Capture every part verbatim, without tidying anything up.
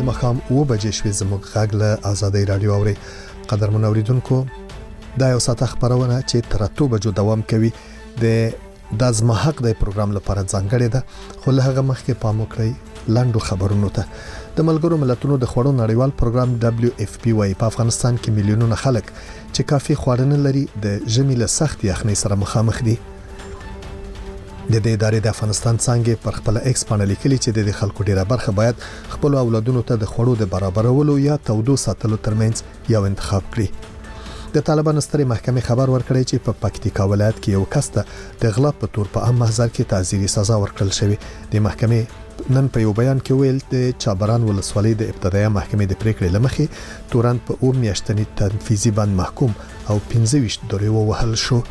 مخام و بجې شوې زموږ غږ له آزادۍ رادیو اوري. قدرمن اوریدونکو دا یو ساعت خبرونه چې تر اتو بجو دوام کوي د د ازما حق د پروګرام لپاره ځانګړی ده، خو له هغه مخکې پام وکړئ لاندو خبرونو ته. د ملګرو ملتونو د خوړو نړیوال پروګرام دبليو اف پی وايي په افغانستان کې میلیونونه خلک چې کافي خواړه نه لري د ژمي له سخت یخنۍ سره مخامخ دي. د دې ادارې د افغانستان څنګه پر خپل ایکس باندې لیکلي چې د خلکو ډیره برخه باید خپل اولادونو ته د خوړو د برابرولو یا تودو ساتلو ترمنځ یو انتخاب کړي. د طالبانو سترې محکمې خبر ورکړی چې په پکتیکا ولایت کې یو کس ته د غلا په تور په عام محضر کې تعزیري سزا ورکړل شوې. د محکمې نن په یو بیان کې ویل د چابران ولسوالۍ د ابتدایي محکمې د پریکړې لمخې تورن په او میاشتنی تنفیذي بند محکوم او پنځه ویشت دورې ووهل شو.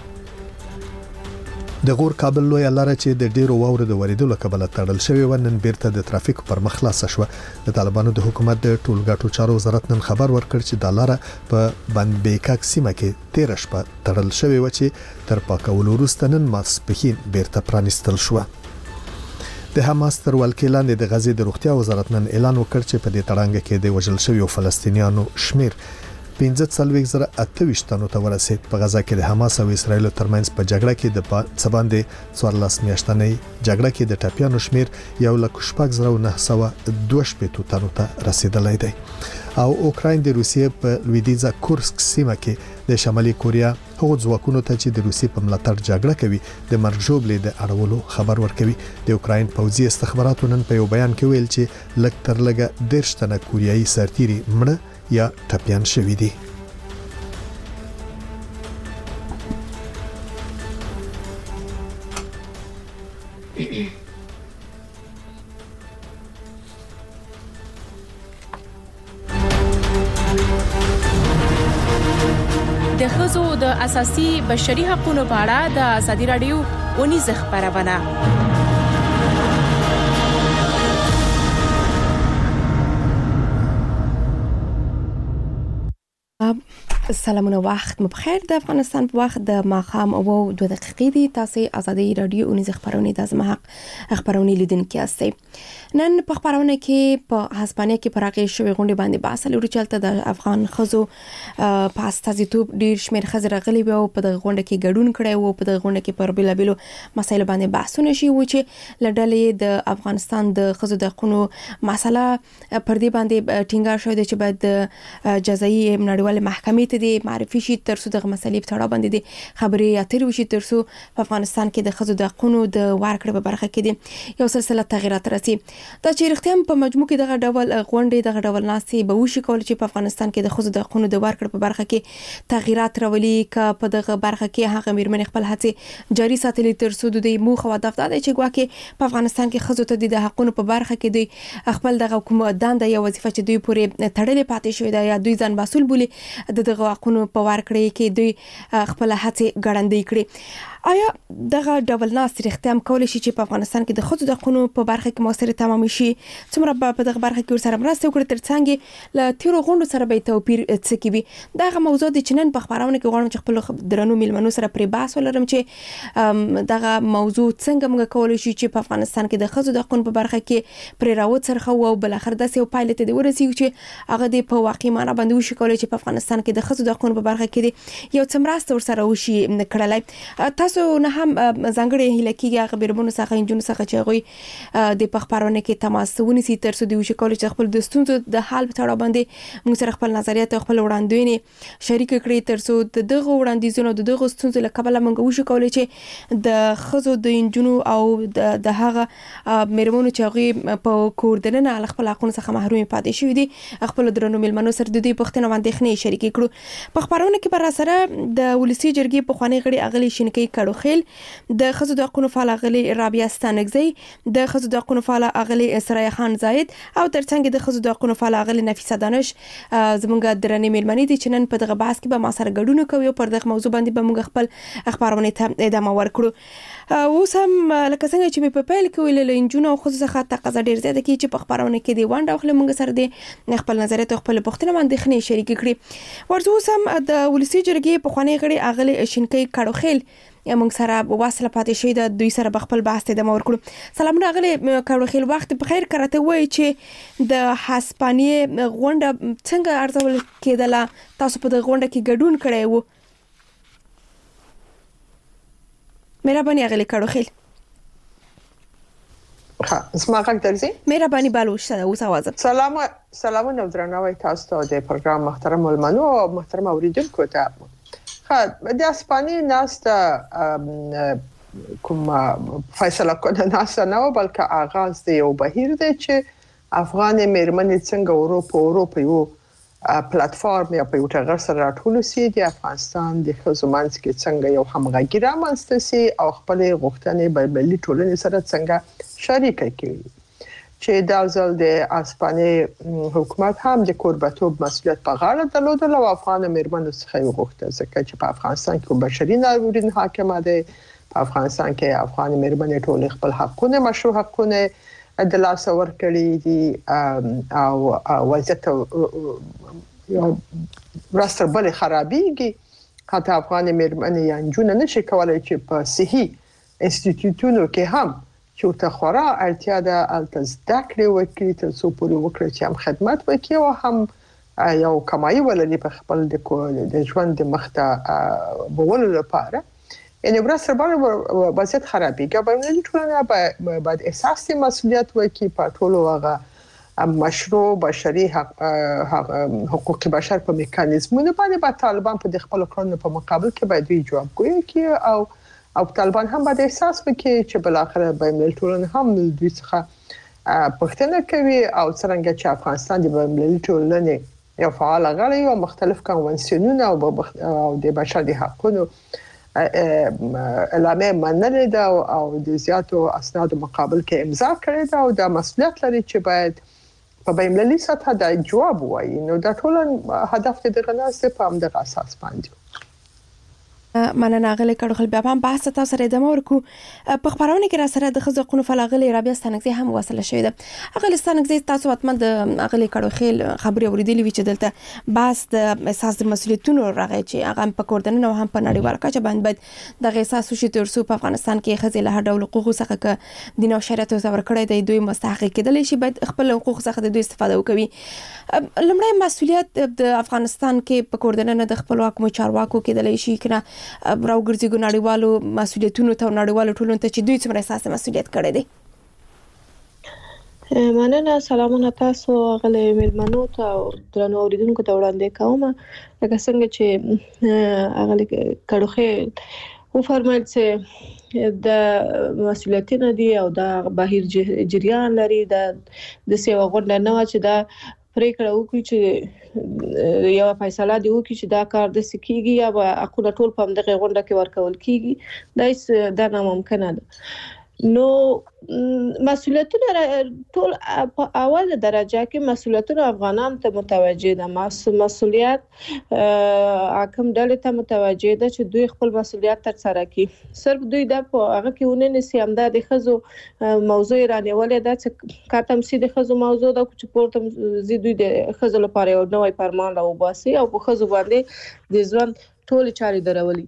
د غور کابل لوی لاره چې د ډیرو واورو د وریدو لکبل تړل شوی و نن بیرته د ترافیک پر مخ خلاص شو. د طالبانو د حکومت د ټولګټو چارو وزارت نن خبر ورکړ چې د لاره په بند بیکاک سیمه کې تیر شپه تړل شوی و چې تر پاکولو وروسته نن ماسپښین بیرته پرانیستل شو. د حماس تر ولکې لاندې د غزې د روغتیا وزارت نن اعلان وکړ چې په دې تړانګ کې د وژل شویو فلسطینیانو شمیر پنځه څلوېښت زره اته ویشت تنو ته ورسید. په غزا کې د حماس او اسرایل ترمنځ په جګړه کې د څباندې څوارلس میاشتنۍ جګړه کې د ټپیانو شمیر یو لک شپږ زره نه سوه دوه شپېته تنو ته رسیدلی دی. او اوکراین د روسیې په لویدیزا کورسک سیمه کې د شمالي کوریا هغو ځواکونو ته چې د روسیې په ملاتړ جګړه کوي د مرګ ژوبلې د اړولو خبر ورکوي. د اوکراین پوځي استخباراتو نن په یو بیان کې ویل چې لږ تر لږه دېرش تنه کوریایي سرتیري مړه یا ټپیان شوي دي. د ښځو د اساسي بشري حقوقو په اړه د ازادي رادیو ونیزه خبرونه. سلامونه، وخت مو بخیر. د افغانستان په وخت د ماښام او دوه دقیقې دي. تاسو ازادي رادیو ونیزه خبرونه د ازما حق خبرونه لیدونکي یاستئ. نن په خبرونه کې په هسپانیا کې پراخې شوې غونډې باندې بحث لري چې د افغان ښځو په استازیتوب ډیر شمېر ښځې راغلي وو، په دغه غونډه کې ګډون کړی وو. په دغه غونډه کې پر بیلابیلو مسایلو باندې بحثونه شوي وو چې لړلې د افغانستان د ښځو د حقوقو مسله پر دې باندې ټینګار شوی دی چې باید د جزایي نړیوال محکمې ته د معرفي شي ترڅو دغه مسلې په تړاو باندې د خبرې اترې وشي، ترڅو په افغانستان کې د ښځو د حقوقو د ورکړې په برخه کې یو سلسله تغیرات راسي. دا چې رښتیا په مجموع کې دغه ډول غونډې دغه ډول ناستې به وشي کول چې په افغانستان کې د ښځو د حقوقو د ورکړې په برخه کې تغیرات راولي، که په دغه برخه کې هغه میرمنې خپل هڅې جاري ساتلې ترڅو د دې موخه او هدف دا دی چې ګواکې په افغانستان کې ښځو ته د حقوقو په برخه کې دوی خپل دغه کوم دنده یا وظیفه چې دوی پورې تړلې پاتې شوې ده یا دوی ځان مسؤل بولي د دغه حقوقو په ورکړې کې دوی خپل هڅې ګړندۍ کړي. آیا دغه ډول ناست رښتیا هم کولای شي چې په افغانستان کې د ښځو د حقوقو په برخه کې موثر تمام شي؟ څومره په دغه برخه کې ورسره مرسته وکړي ترڅنګ له تیرو غونډو سره به توپیر څه کوي؟ دغه موضوع د چنن په خبرونه کې غواړم چې خپل درنو میلمنو سره پرې بحث ولرم چې دغه موضوع څنګه موږ کولای شي چې په افغانستان کې د ښځو د حقوقو په برخه کې پرې راوڅرخو او بل اخر داسې یو پایله ته ورسیږي چې هغه د په واقعي معنی باندې وشي کولای چې په افغانستان کې د ښځو د حقوقو په برخه کې یو څه مرسته ورسره وشي کړلای. تاسو نه هم ځانګړي هیله کېږي هغه بیرمنو څخه انجونو څخه چې هغوی د پخبرونه کې تماس ونیسي ترڅو دوی وشي کولای چې خپل د ستونزو د حل په تړاو باندې موږ سره خپل نظریات او خپل وړاندوینې شریک کړي ترڅو د دغه وړاندیزونو د دغه ستونزو له کبله موږ وشي کولای چې د ښځو د انجونو او د هغه میرمنو چې هغوی په کور دننه له خپل حقونو څخه محروم پاتې شوي دي خپل درنو میلمنو سره د دوی پوښتنه او اندېښنې شریکې کړو. په خبرونه کې به راسره د ولسي جرګې پخواني غړي اغلې شینکۍ کړوخیل، د ښځو د حقوقو فعال اغلې رابعه ستانکزی، د ښځو د حقوقو فعال اغلې سرایه خان زاید او ترڅنګ د ښځو د حقوقو فعال اغلې نفیسه دانش زموږ درنې میلمنې دي چې نن په دغه بحث کې به ما سره ګډون کوي او پر دغه موضوع باندې به موږ خپل خبرونه ته ادامه ورکړو. اوس هم لکه څنګه چې په پیل کې ویل له انجونو او ښځو څخه تقاضا ډیر زیاته کی چې په خبرونه کې دی وانډه خپل موږ سره دی خپل نظریات او خپل پوښتنه باندې خنې شریک کړي. ورته اوس هم د ولسي جرګې پخواني غړي اغلې شینکۍ کړوخیل موږ سره واصله پاتې شوی د دوی سره بخپل بحث ته د مور کړو. سلام راغلی کړو خیل وخت په خیر کرته وای چې د هسپانیې غونډه څنګه ارزول کېدله، تاسو په دغه غونډه کې ګډون کړی وو؟ مهرباني اغلی کړو خیل. ها زما غږ درځي؟ مهرباني بالوش سره اوس आवाज. سلام سلام نو درناوی تاسو ته د پروګرام محترم المنو او محترم اوریدونکو ته. ها د اسپانیې ناست کوم فیصله کنه ناست نه بلکې آغاز دی یو بهیر دی چې افغان میرمنې څنګه اروپا اروپا یو پلیټفارم یا په یو ټغر سره راټول سي د افغانستان د خزمانس کې څنګه یو همغږي رامنځته سي او خپل غوښتنې په ملي ټولنې سره څنګه شریک کړي چې دا ځل د اسپانیې حکومت هم د کوربتوب مسؤلیت په غاړه درلودل او افغان میرمنو څخه یو غوښتنه ځکه چې په افغانستان کې بشري ناورین حاکم دی. په افغانستان کې افغان میرمنې ټول خپل حقونه مشروع حقونه د لاس ورکړي دي او وضعیت یو راستر بل خرابېږي. حتی افغان میرمنې یا نجونې نشي کولای چې په صحي انسټیټیوټونو کې هم چې ته خورا اړتیا ده الته زده کړې وکړي تر څو پورې وکړي چې هم خدمت وکړي او هم یو کمایي ولري په خپل د ژوند د مخته بولو لپاره. یعنی ورسره باندې وضعیت خرابېږي. باندې ټولنه باید احساس مسؤلیت وکړي په ټولو هغه مشروع بشري حق حقوق بشر په میکانیزمونو باندې با طالبان په خپل کړنو په مقابل کې باید دوی جوابګویي کوي او او طالبان هم باید احساس وکړي چې بل اخر به ملي ټولنه هم دوی څخه پښتنه کوي او څنګه چې افغانستان د ملي ټولنې یو فعال غړی او مختلف کنوانسیونونه او د بشري حقوقو اعلامیه منلې ده او د زیاتو اسنادو مقابل کې امضا کړې ده او د مسؤلیت لري چې باید په بین‌المللي سطح د جواب وایي. نو دا ټول هدف د غناسته په همدغه اساس باندې مننه غلې کړو خل بیا هم بحث تاسو سره د مور کو په خبرونه کې را سره د خزو قونو فلغلې رابیا ستنګزي هم وصله شوې ده. غلې ستنګزي تاسو وتمن د غلې کړو خل خبري اوریدلې وی چې دلته بحث د احساس د مسولیتونو راغی چې هغه په کوردن او هم په نړیوال کچه باندې باید د احساس شو تر څو په افغانستان کې خزې له هر ډول حقوق څخه ک دین او شریعت زور کړی دی دوی مستحق کېدل شي باید خپل حقوق څخه د دوی استفاده وکوي. لمړی مسولیت د افغانستان کې په کوردن نه د خپل حکومت چارواکو کېدل شي کنه راوګرځي ګناړیوالو مسولیتونو ته نړیوالو ټولنو ته چې دوی څومره احساس مسولیت کړی دی. مننه. سلامونه تاسو غلې میلمنو ته او درنو اوریدونکو ته وړاندې کوم. لکه څنګه چې غلې کړوخه و فرمایل چې د مسولیتونه دي او د بهیر جریان لري د د سیوا غونډه نه چې دا پریکړه وکړي چې یو فیصله دی وکړي چې دا کار د سکیږي یا به اقوله ټول په دغه غونډه کې ورکول کیږي دا هیڅ دا ناممکن ده. نو مسولیتونه ټول په اول درجه کې مسولیتونه افغانان ته متوجه ده. مسولیت حکم ډلې ته متوجه ده چې دوی خپل مسولیت تر سره کړي. صرف دوی د هغه کې ونه نسی هم د خزو موضوع رانیولې ده چې کاتم سي د خزو موضوع ده چې پورته زی دوی د خزو لپاره یو نوې فرمان او باسي او په خزو باندې د ژوند ټول چاري درولي.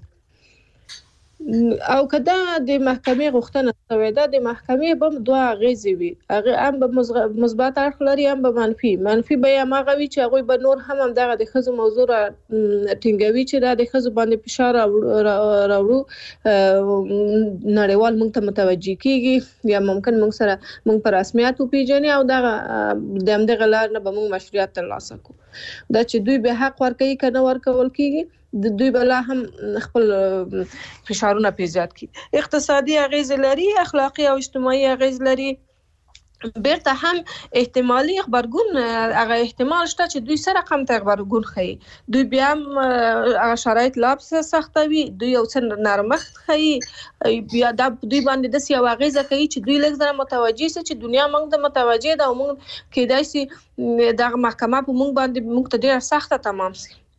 او کدا د محکمې غوښتنه شوې ده د محکمې به دوه غیزي وي هغه هم به مثبت اړخ لري هم به منفي منفي به هم هغه وي چې هغه به نور هم دغه د خزو موضوع را ټینګوي چې د خزو باندې فشار راوړو نړیوال موږ ته متوجي کیږي یا ممکن موږ سره موږ پر رسمیت پیژني او دغه د همدغه لار نه به موږ مشروعیت ترلاسه کوو. دا چې دوی به حق ورکوي کنه ورکول کیږي د دوی بلا هم خپل فشارونه پیزیات کی. اقتصادي اغیز لري اخلاقی او اجتماعي اغیز لري بیرته هم احتمالي خبرګون هغه احتمال شته چې دوی سره کم ته خبرګون خي دوی بیا هغه شرایط لابس سختوي دوی یو څن نرمخت خي بیا د دوی باندې د سیاو غیزه کوي چې دوی لږ زره متوجي سي چې دنیا موږ د متوجي ده او موږ کېدای سي د محکمه په موږ باندې موږ ته ډیر سخته تمام سي.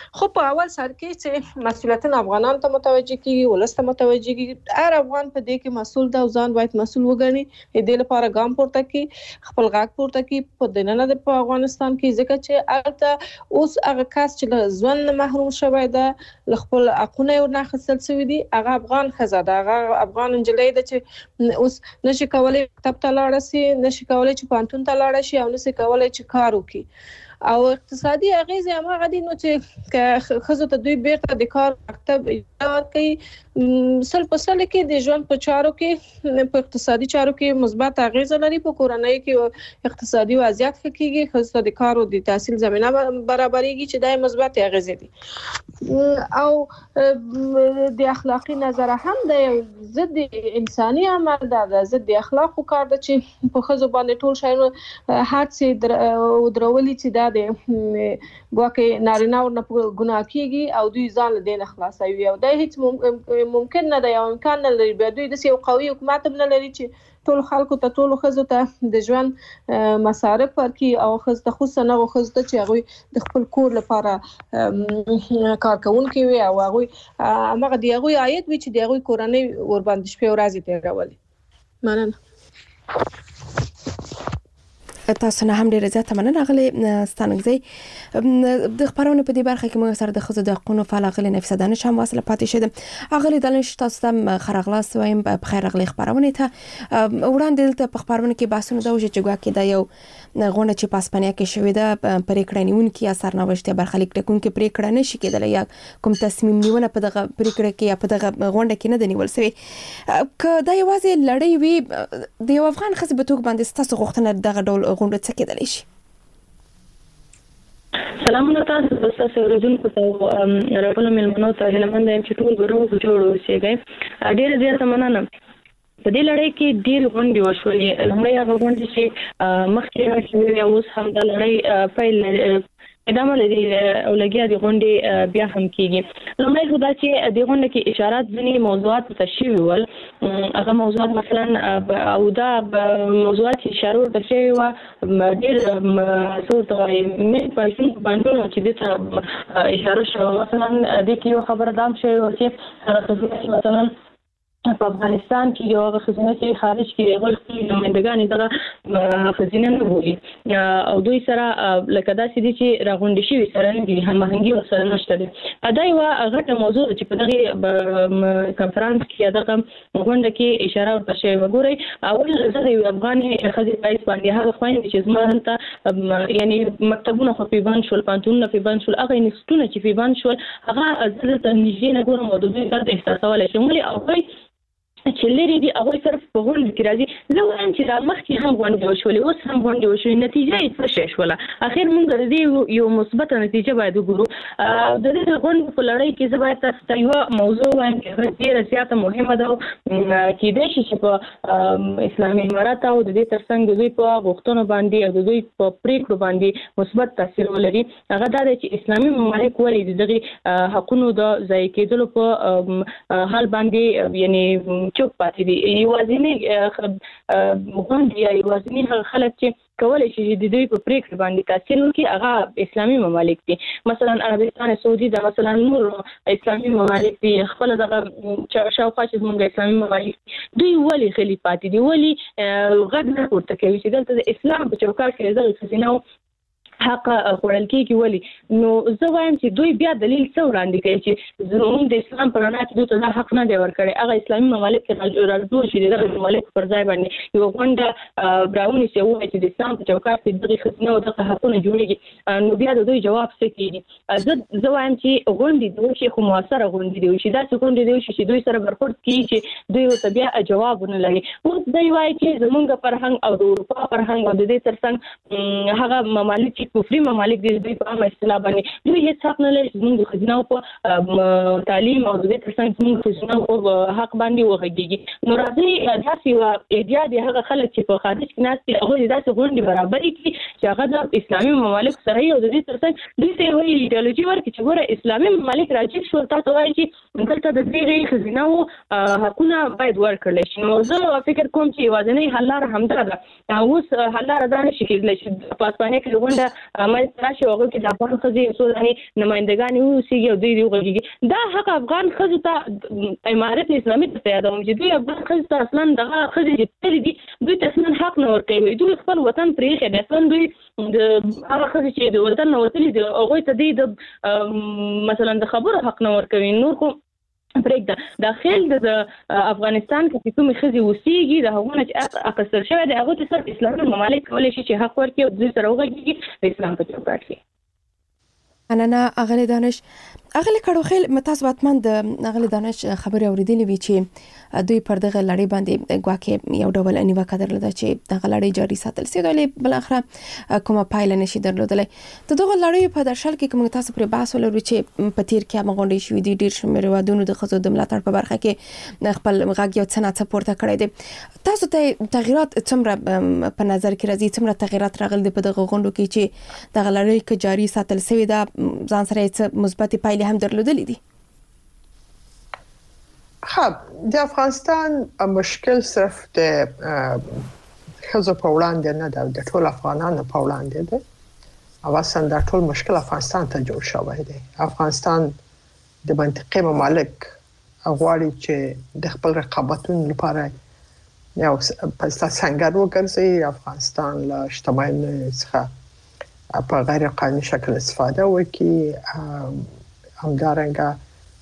خو په اول سر کې چې مسؤلیتونه افغانان ته متوجه کیږي، ولس ته متوجه کیږي، هر افغان په دې کې مسؤل ده او ځان باید مسؤل وګڼي، دې لپاره ګام پورته کړي، خپل غږ پورته کړي په دننه د په افغانستان کې، ځکه چې البته اوس هغه کس چې له ژوند محروم شوی ده، له خپل حقونه یې ورنه اخیستل شوي دي، هغه افغان ښځه ده، هغه افغان نجلۍ ده چې اوس نشي کولی مکتب ته لاړه شي، نشي کولی چې پوهنتون ته لاړه شي او نشي کولی چې کار وکړي. او اقتصادي اغیزې هماغه دي نو چې ښځو ته دوی بیرته د کار مکتب اجازه ورکوي، سل په سل کې د ژوند په چارو کې، په اقتصادي چارو کې مثبت اغیزه لري، په کورنۍ کې اقتصادي وضعیت ښه کیږي، ښځو ته د کار او د تحصیل زمینه برابرېږي چې دا مثبت اغیزې دي. او د اخلاقی نظر هم د یو ضد انساني عمل ده، د ضد اخلاقو کار ده چې په ښځو باندې ټول شی هر څه ودرولي چې دا د ګواکې نارینه ورنه ګناه کیږي او دوی ځان له دې نه خلاصوي، او دا هیڅ ممکن نه دی او امکان نه لري. بیا دوی داسې یو قوي حکومت هم نه لري چې ټول خلکو ته، ټولو ښځو ته د ژوند مصارف ورکړي او ښځو ته خصوصا هغو ښځو ته چې هغوی د خپل کور لپاره کار کوونکي وي او هغوی هماغه د هغوی عاید وي چې د هغوی کورنۍ ورباندې شپې ورځې تېرولي. مننه. تاسو نه هم ډیره زیاته مننه غلي ستانګزي. د خبرونو په دې برخه کې موږ سره د خزو د حقوقو فعال غلي نفس دانش هم واصله پاتې شه. غلي دانش تاسو ته خرغلاس وایم په خیر غلي خبرونه ته وړاندې دلته په خبرونه کې بحثونه دا وجه چې ګواکې دا یو غونډه چې په اسپانیا کې شوې ده پریکړه نیونکي اثر نوښت برخلیک ټکونکي پریکړه نشي کېدلی یا کوم تصمیم نیونه په دغه پریکړه کې یا په دغه غونډه کې نه دی نیول شوی. که دا یوازې لړۍ وي د یو افغان ښځې په توګه باندې ستاسو غوښتنه دغه ډول غونډه څه کېدلی شي؟ سلامونه تاسو د تاسو ورځونکو ته راغلم ملمنو ته هلمند یم چې ټول ګروپ جوړ اوسېږي. ډېر زیاته مننه. په دې لړۍ کې ډېر غونډې وشولې. لومړی هغه غونډې چې مخکې شوې اوس هم د لړۍ پیل ادامه لري او لګیا د غونډې بیا هم کېږي. لومړی خو دا چې د غونډې کې اشارات ځینې موضوعات ته شوي ول، هغه موضوعات مثلا او دا موضوعات چې اشاره ورته شوې وه ډېر څه ورته وایي مین پرسنټ باندې چې دې ته اشاره شوه. مثلا دې کې یو خبره دا هم شوې وه چې هغه ښځینه مثلا په افغانستان کې یو هغه ښځینه چې خارج کې هغوی خپلې نمایندګانې دغه ښځینه نه بولي او دوی سره لکه داسې دي چې راغونډې شوي سره نه دي، هماهنګي ورسره نشته دی. دا یوه غټه موضوع ده چې په دغې کنفرانس کې یا دغه غونډه کې اشاره ورته شوې وه. ګورئ اول زه د یوې افغانې ښځې په حیث باندې هغه خویندې چې زما دلته یعنې مکتبونه خو پرې بند شول، پوهنتونونه پرې بند شول، هغه انسټیټونه چې پرې بند شول هغه زه دلته نږدې نه ګورم او د دوی درد احساسولی شم. ولې هغوی چې لري دي هغوی صرف په غونډو کې راځي. زه وایم چې دا مخکې هم غونډې وشولې، اوس هم غونډې وشولې، نتیجه یې څه شی شوله؟ اخر موږ د دې یو مثبته نتیجه باید وګورو. د دې د غونډو په لړۍ کې زه باید تاسو ته یوه موضوع وایم چې ډېره زیاته مهمه ده او کېدای شي چې په اسلامي امارت او د دې تر څنګ د دوی په غوښتنو باندې او د دوی په پرېکړو باندې مثبت تاثیر ولري. هغه دا دی چې اسلامي ممالک ولې د دغې حقونو د ضایع کېدلو په حال باندې یعنې چوپ پاتې دي. یوازینی غونډې یا یوازینی هغه خلک چې کولی شي چې د دوی په پرېکړې باندې تاثیر وکړي هغه اسلامي ممالک دي. مثلا عربستان سعودي ده، مثلا نور اسلامي ممالک دي، خپله دغه شاوخوا چې زموږ اسلامي ممالک دي، دوی ولې غلي پاتې دي؟ ولې غږ نه پورته کوي چې دلته د اسلام په چوکاټ کې دغه ښځینهو حق خوړل کېږي؟ ولې؟ نو زه وایم چې دوی بیا دلیل څه وړاندې کوي چې زموږ د اسلام په رڼا کې دوی ته دا حق نه دی ورکړی. هغه اسلامي ممالک کې راجوړ شي د دغه ممالکو پر ځای باندې یوه غونډه راونیسي او ووایي چې د اسلام په چوکاټ کې دغې ښځینهو دغه حقونه جوړېږي، نو بیا د دوی جواب څه کېږي؟ زه زه وایم چې غونډې دې وشي خو مؤثره غونډې دې وشي، داسې غونډې دې وشي چې دوی سره برخورد کېږي چې دوی ورته بیا جواب ونه لري. اوس دوی وایي چې زموږ فرهنګ او د اروپا فرهنګ او د دې تر څنګ هغه ممالک چې کفري ممالک دي دوی په عامه اصطلاح باندې دوی هېڅ حق نه لري چې زموږ د ښځینهو په تعلیم او د دې تر څنګ زموږ ښځینهو په حق باندې وغږېږي. نو راځئ داسې یوه ایډیا د هغه خلک چې په خارج کې ناست دي هغوی د داسې غونډې برابرې کړي چې هغه د اسلامي ممالکو سره وي او د دې تر څنګ دوی ته یې وایي ایډیالوژي ورکړي چې ګوره اسلامي ممالک راجګ شول، تاسو وایئ چې دلته د دغې ښځینهو حقونه باید ورکړلی شي. نو زه فکر کوم کوم چې وازنې حل لاره همدا ده. اوس حل لاره دا نشي کېدلی چې په اسپانیا کې غونډه عمل راشي او کې د افغان ښځې څو نمائندګان اوسېږي او دوی وغږیږي. دا حق افغان ښځو ته امارت اسلامي ته یادوم چې دوی افغان ښځو ته اصلا دغه ښځې چې تللي دي دوی ته اصلا حق نه ورکوي. دوی خپل وطن پرېښی دی. اصلا دوی د هغه ښځې چې د وطن نه وتلي دي هغوی ته دوی د مثلا د خبرو حق نه ورکوي. نور خو پرېږده داخل د افغانستان کې کومې ښځې اوسېږي د هغو نه چې حق اخیستل شوی دی هغو ته صرف اسلامي ممالک کولی شي چې حق ورکړي او دوی سره وغږېږي د اسلام په چوکاټ کې. مننه اغلی دانش. اغلی کړوخیل متاسو واتمن د اغلی دانش خبرې اوریدلې وی چې دوی پر دغه لړۍ باندې ګواکې یو ډول نیوکه درلوده چې دغه لړۍ جاري ساتل سي ولې بل اخره کومه پایله نشي درلودلای. ته دغه لړۍ په درشل کې کوم تاسو پر بحث ولرو چې په تیر کې مغونډې شوې دي ډیر شمېر ودونو د خزو د ملاتړ په برخه کې خپل غږ یو څه نه پورته کړی دی. تاسو ته تغیرات څومره په نظر کې راځي څومره تغیرات راغلي په دغه غونډو کې چې دغه لړۍ کې جاري ساتل سوی دا ځان سره څه مثبت پایلې هم درلودلې دي؟ خب د افغانستان مشکل صرف د خزو په وړاندې نه ده د ټول افغانانو په وړاندې ده او اصلا د ټول مشکل افغانستان ته جوړ شوی دی. افغانستان د منطقې ممالک غواړي چې د خپل رقابتونو لپاره یو پسته څنګه وګرځي. افغانستان له شتمنۍ څخه په غیر قانوني شکل استفاده وکړي. همدارنګه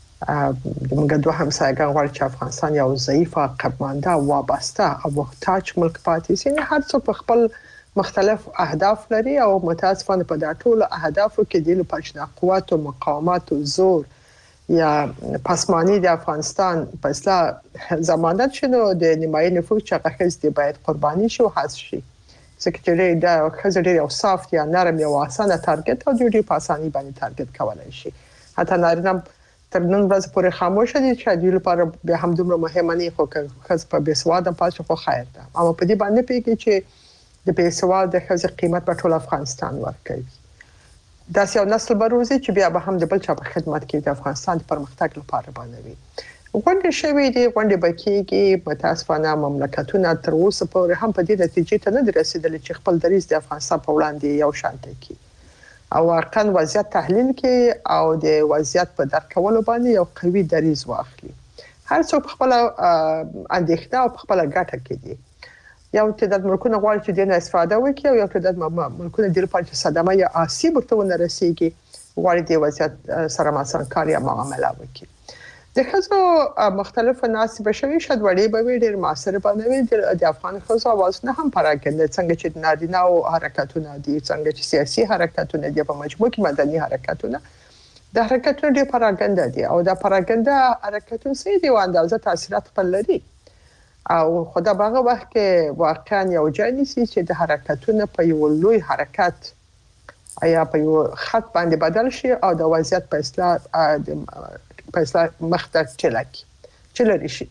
موږ دوه همسایګان غواړي چې افغانستان یو ضعیف عقب‌مانده وابسته او محتاج ملک پاتې شي. هر څوک خپل مختلف اهداف لري او متاسفانه په دا ټول اهدافو کې د لپاره قوت او مقاومت او زور یا پسمانی د افغانستان په اصلاح ضمانت شنو د نیمایي نفوذ چې هغه د باید قرباني شي او حذف شي. ځکه چې دا خزر یو صاف یا نرم یا اسانه تارګت او ډېری په اساني باندې تارګت کولای شي. حتی نارینه تر نن ورځې پورې خاموش دي چې د لپاره به هم دومره مهمه نه خو که خز په بیسواده پاتې خو خیر ده. اما په دې باندې پیږي چې د بیسواده خز قیمت په ټول افغانستان ورکوي. دا یو نسل بروزي چې بیا به هم د بل چا په خدمت کې د افغانستان پرمختګ لپاره باندې غونډې شوې دي. غونډې بکیږي متاسفانه مملکتونه تر اوسه پورې هم په دې نتیجې ته نه رسیدلي چې خپل دریځ د افغانستان په وړاندې یو شان کړي او واقعا وضعیت تحلیل کې او د وضعیت په درک کولو باندې یو قوي دریځ واخلي. هر څوک خپل اندېښنه او خپل ګټه کوي. یو تعداد ملکونه غواړي چې دینه استفاده وکړي او یو تعداد ملکونه د لپاره چې صدمه یا آسیب ورته ونه رسیږي غواړي د وضعیت سره مسانکاري معامله وکړي. د خزو مختلف ناس بشوي شد وړي به ډېر معاصر باندې د افغان خزو आवाज نه هم پراګند څنګه چې نارینه او حرکتونه دي څنګه چې سیاسي حرکتونه دي په مجموع کې مدني حرکتونه د حرکتونو ډېر پراګند دي او د پراګند حرکتونه سي دي واندازه تاثیرات خپل لري او خدا باغه وخت کې واقعا یو ځای نشي چې د حرکتونو په یو لوی حرکت آیا په یو خط باندې بدل شي او د وضعیت په اصلاح په اصلاح مخته چلکی چلري شي.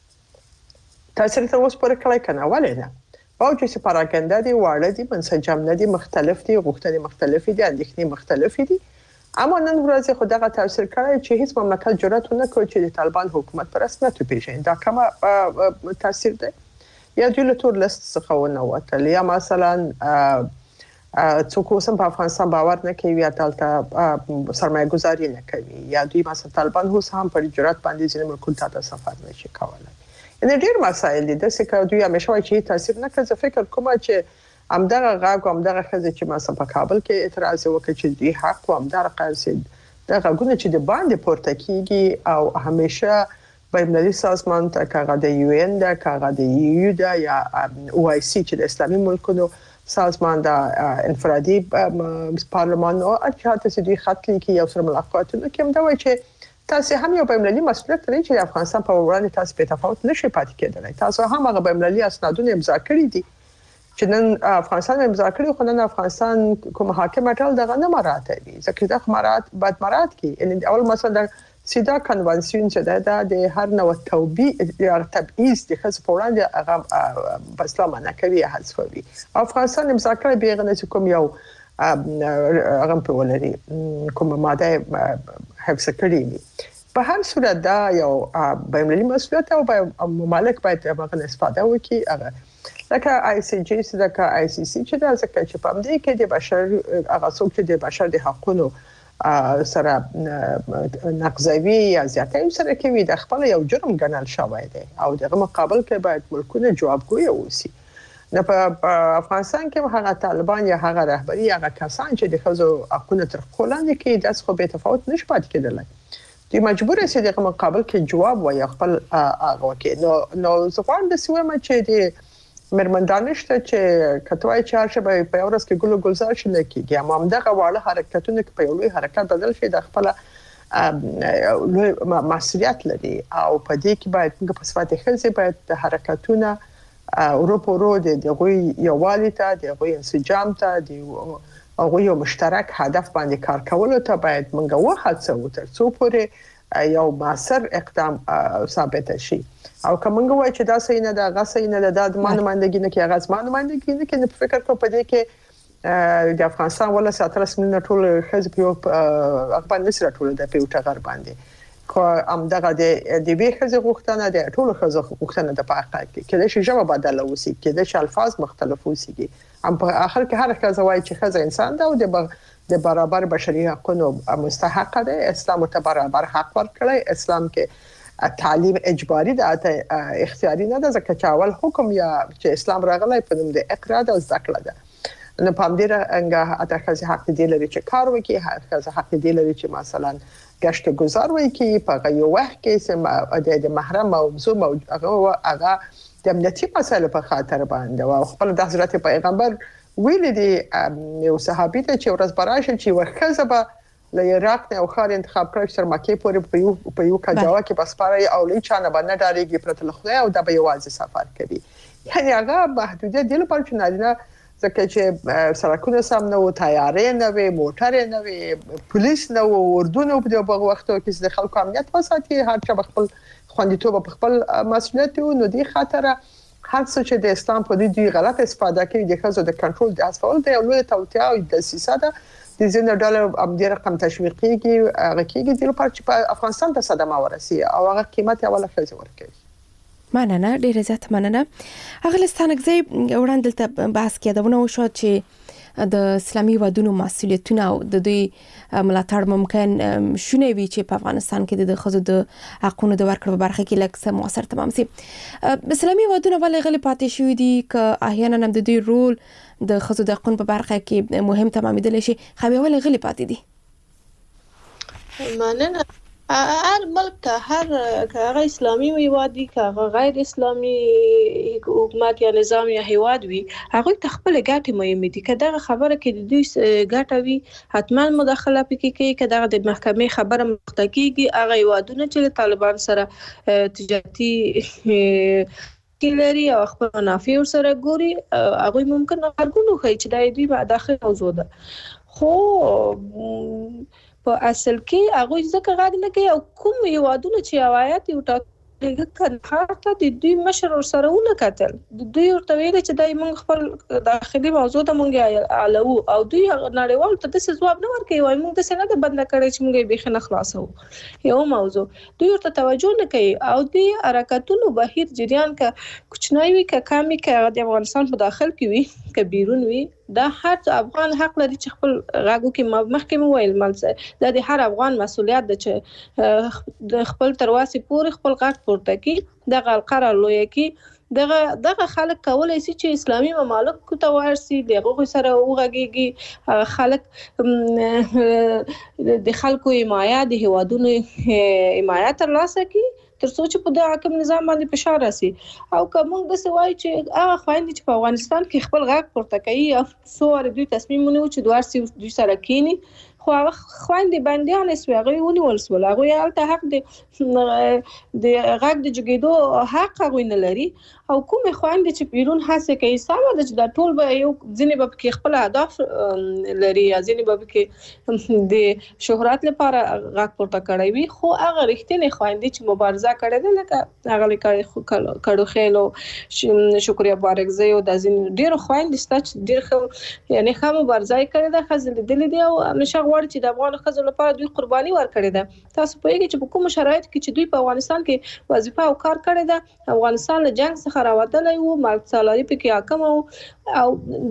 تاثیر ته اوس پورې کړای کنه ولې نه باوجود چې پراګنده دي واړه دي منسجم نه دي مختلف دي غوښتنې مختلف دي اندېښنې مختلف دي اما نن ورځ خو دغه تاثیر کوي چې هیڅ مملکت جرأت نه کوي چې د طالبان حکومت پر رسمیت وپیژني. دا کومه تاثیر دی یا د لټور لست څخه ونه وتل یا مثلا څوک اوسم په افغانستان باور نه کوي یا دلته سرمایه گذاري نه کوي یا دوی مثلا طالبان هوس هم پر جرأت باندې ځینې ملکونو ته سفر نشي کولای. ان ډیر مسائل دي د څه دوی همیشه چې تاثیر نه کوي. فکر کوم چې همدغه غاګو همدغه خزه چې مثلا په کابل کې اعتراض وکړي چې دوی حق او همدغه قصد د غاګونه چې د باندې پورته کیږي او همیشه بین‌المللي سازمان ته کاغه د یو ان د کاغه د یو د یا او آی سی چې د اسلامي ملکونو سازمان د انفرادي پارلمان او اجازه چې دوی خط لیکي او سره ملاقاتونه کوم دا وایي چې تاسو هم یو بین‌المللي مسؤلیت لرئ چې افغانستان په وړاندې تاسو په تفاوت نشئ پاتې کېدلی. تاسو هم هغه بین‌المللي اسنادونه امضا کړی دي چې نن افغانستان امضا کړی خو نن افغانستان کوم حاکم ټول دغه نه مراعاتوي ځکه دا مراعات بعد مراعات کی ان اول مثلا سیدا کنوانسیون چې دا د هر نوع توبې یا تبعیض د خاص په وړاندې هغه په اسلام نه کوي حذفوي. افغانستان امضا کړی بیغنه چې کوم یو هغه په ولري کوم ماده حفظ کړی په هر صورت دا یو بین‌المللي مسؤلیت او ممالک باید هغه استفاده وکړي. هغه لکه آی سی جی لکه آی سی سی چې دا ځکه چې په دې کې د بشر هغه څوک چې د بشر د حقوقو سره نقضوي یا زیاتې سره کوي د خپل یو جرم ګڼل شوی دی او دغه مقابل کې باید ملکونه جوابګوی اوسي. نه په افغانستان کې هغه طالبان یا هغه رهبری هغه کسان چې د خزو حقوقو تر خلاندې کې داس خو به تفاوت نشي پات کېدلای. دوی مجبور دي چې د مقابل کې جواب وایي خپل هغه کې نو نو ځوان د سیمه چې د مرمندانشته چې کټوای چارشه به په اورس کې ګلو ګلزار شي لکه هم دغه واړه حرکتونه کې په یوې حرکت بدل شي د خپل مسؤلیت لري او په دې کې باید موږ په صفات خلسي باید د حرکتونه اروپا رو د دغوی یووالي ته د دغوی انسجام ته د هغه یو مشترک هدف باندې کار کول ته باید موږ وهڅو تر څو پورې یو مؤثر اقدام ثابت شي. او کومه وای چې دا صحیح نه ده غصه نه ده د مانومندګي نه کې غاز مانومندګي نه کې فکر کو پدې کې د افغانستان ولا ساتل سمنه ټول حزب یو خپل نسره ټول د پیوټه غر باندې کو ام دغه د دې خزه غوښتنه د ټول خزه غوښتنه د پاکه کې کله چې جواب بدل وسی کله چې الفاظ مختلف وسی ام په اخر کې هر خزه وای چې خزه انسان ده او د د برابر بشري حقوقو مستحق ده. اسلام ته برابر حق ورکړي. اسلام کې تعلیم اجباري ده اختیاري نه ده ځکه چې اول حکم یا چې اسلام راغلی په نوم د اقرا د ذکر ده. نو په دې رنګه اته خزه حق دی لري چې کار وکړي. هر خزه حق دی لري چې مثلا گشت گذار وای کی په یو وخت کې سم د محرم موضوع هغه هغه د امنیتي مسایلو په خاطر باندې او خپل د حضرت پیغمبر ویل دي یو صحابي ته چې ورځ براشه چې وخزه به له عراق نه او خار انتخاب کړی تر مکه پورې په یو په یو کجاوه کې بس پاره او لې چانه باندې ډارېږي پرته لخوا او د به یوازې سفر کوي. یعنی هغه محدودیت دی لپاره چې نارینه ځکه چې سړکونه سم نه و تیارې نه وي موټر نه وي پولیس نه و اردو نه په دغه وختو کې د خلکو امنیت وساتي هر چا خپل خوندیتوب په خپل مسؤلیت نو دی خاطر هر څه چې د اسلام په دې غلط استفاده کوي د خزو د کنټرول د اسفل د لوی توطئه او د سیاست د زینو ډالر ام د رقم تشویقي هغه کېږي د لپاره چې په افغانستان ته صدمه ورسي او هغه قیمت اوله خزه ورکړي. مننه ډیره زیات مننه. اغلستانک زی وړاندې دلته بحث کېدونه وشو چې د اسلامي ودونو مسؤلیتونه او د دوی ملاتړ ممکن شونه وي چې په افغانستان کې د خزو د حقوقو د ورکړې په برخه کې لکه موثر تمام سي. اسلامي ودونه ولې غلي پاتې شوې دي ک احیانا هم د دوی رول د خزو د حقوقو په برخه کې مهم تمامېدل شي خو ولې غلي پاتې دي؟ مننه. هر ملک ته هر هغه اسلامي هیواد وي که غیر اسلامي حکومت یا نظام یا هیواد وي هغه ته خپل ګټې مهمه دي. که دغه خبره کې د دوی ګټه وي حتما مداخله پکې کوي. که دغه د محکمې خبره مخته کیږي هغه هیوادونه چې طالبان سره تجارتي کلري او خپل منافع سره ګوري هغه ممکن ارګونو کوي چې د دوی په داخل موضوع ده. خو په اصل کې هغه ځکه غاګ نه کوي او کوم یوادونه چې روایت یو ټاکل کړه ته د دوی مشر سره ونه کتل د دوی ورته ویل چې دای موږ خپل داخلي موضوع ته موږ علو او دوی نړیوال ته د ځواب نه ورکوي وای موږ د سند بند کړی چې موږ به نه خلاصو یو موضوع دوی ورته توجه نه کوي او دوی حرکتونو بهیر جریان کا کوچنی وي کا کمی کا د افغانستان په داخل کې وي کا بیرون وي دا هر افغان حق لري چې خپل غاګو کې مخکې ویل ملځه د هر افغان مسولیت ده چې د خپل ترواسي پورې خپل غاټ پورته کی د قرار لوي کی دغه دغه خلک کولای شي چې اسلامي ممالک ته ورسي دغه سره وغږیږي خلک د خلکو حمایت د هوادونو حمایت ترلاسه کی تر څو چې په د حاکم نظام باندې فشار راسي او کوم د سوای چې هغه خويندې چې په افغانستان کې خپل غاګ پورته کوي او څو دوی تصمیم ونیو چې دوه سي دوی سره کینی خو هغه خويندې باندې نه سوي هغه ونیول سول هغه یالته حق د د غاګ د جګیدو حق هغه نه لري او کومې خويندې چې بیرون هڅه کوي سمه ده چې دا ټول به یو ځینې به کې خپل اهداف لري یا ځینې به کې د شهرت لپاره غږ پورته کړی وي خو هغه رښتینې خويندې چې مبارزه کړې ده لکه هغه لکه کډو خېلو شکریا بارکزی او د ځین ډېر خويندې ست چې ډېر خو یعنی خامو مبارزه کړې ده خزل دي دي او همیشه غواړي چې د افغان خزل لپاره دوی قرباني ورکړي ده تاسو په یوه کې چې په کوم شرایط کې چې دوی په افغانستان کې وظیفه او کار کړی ده افغانستان له جنگ څخه راوتلی وو مرګ سالاري پکې حاکم او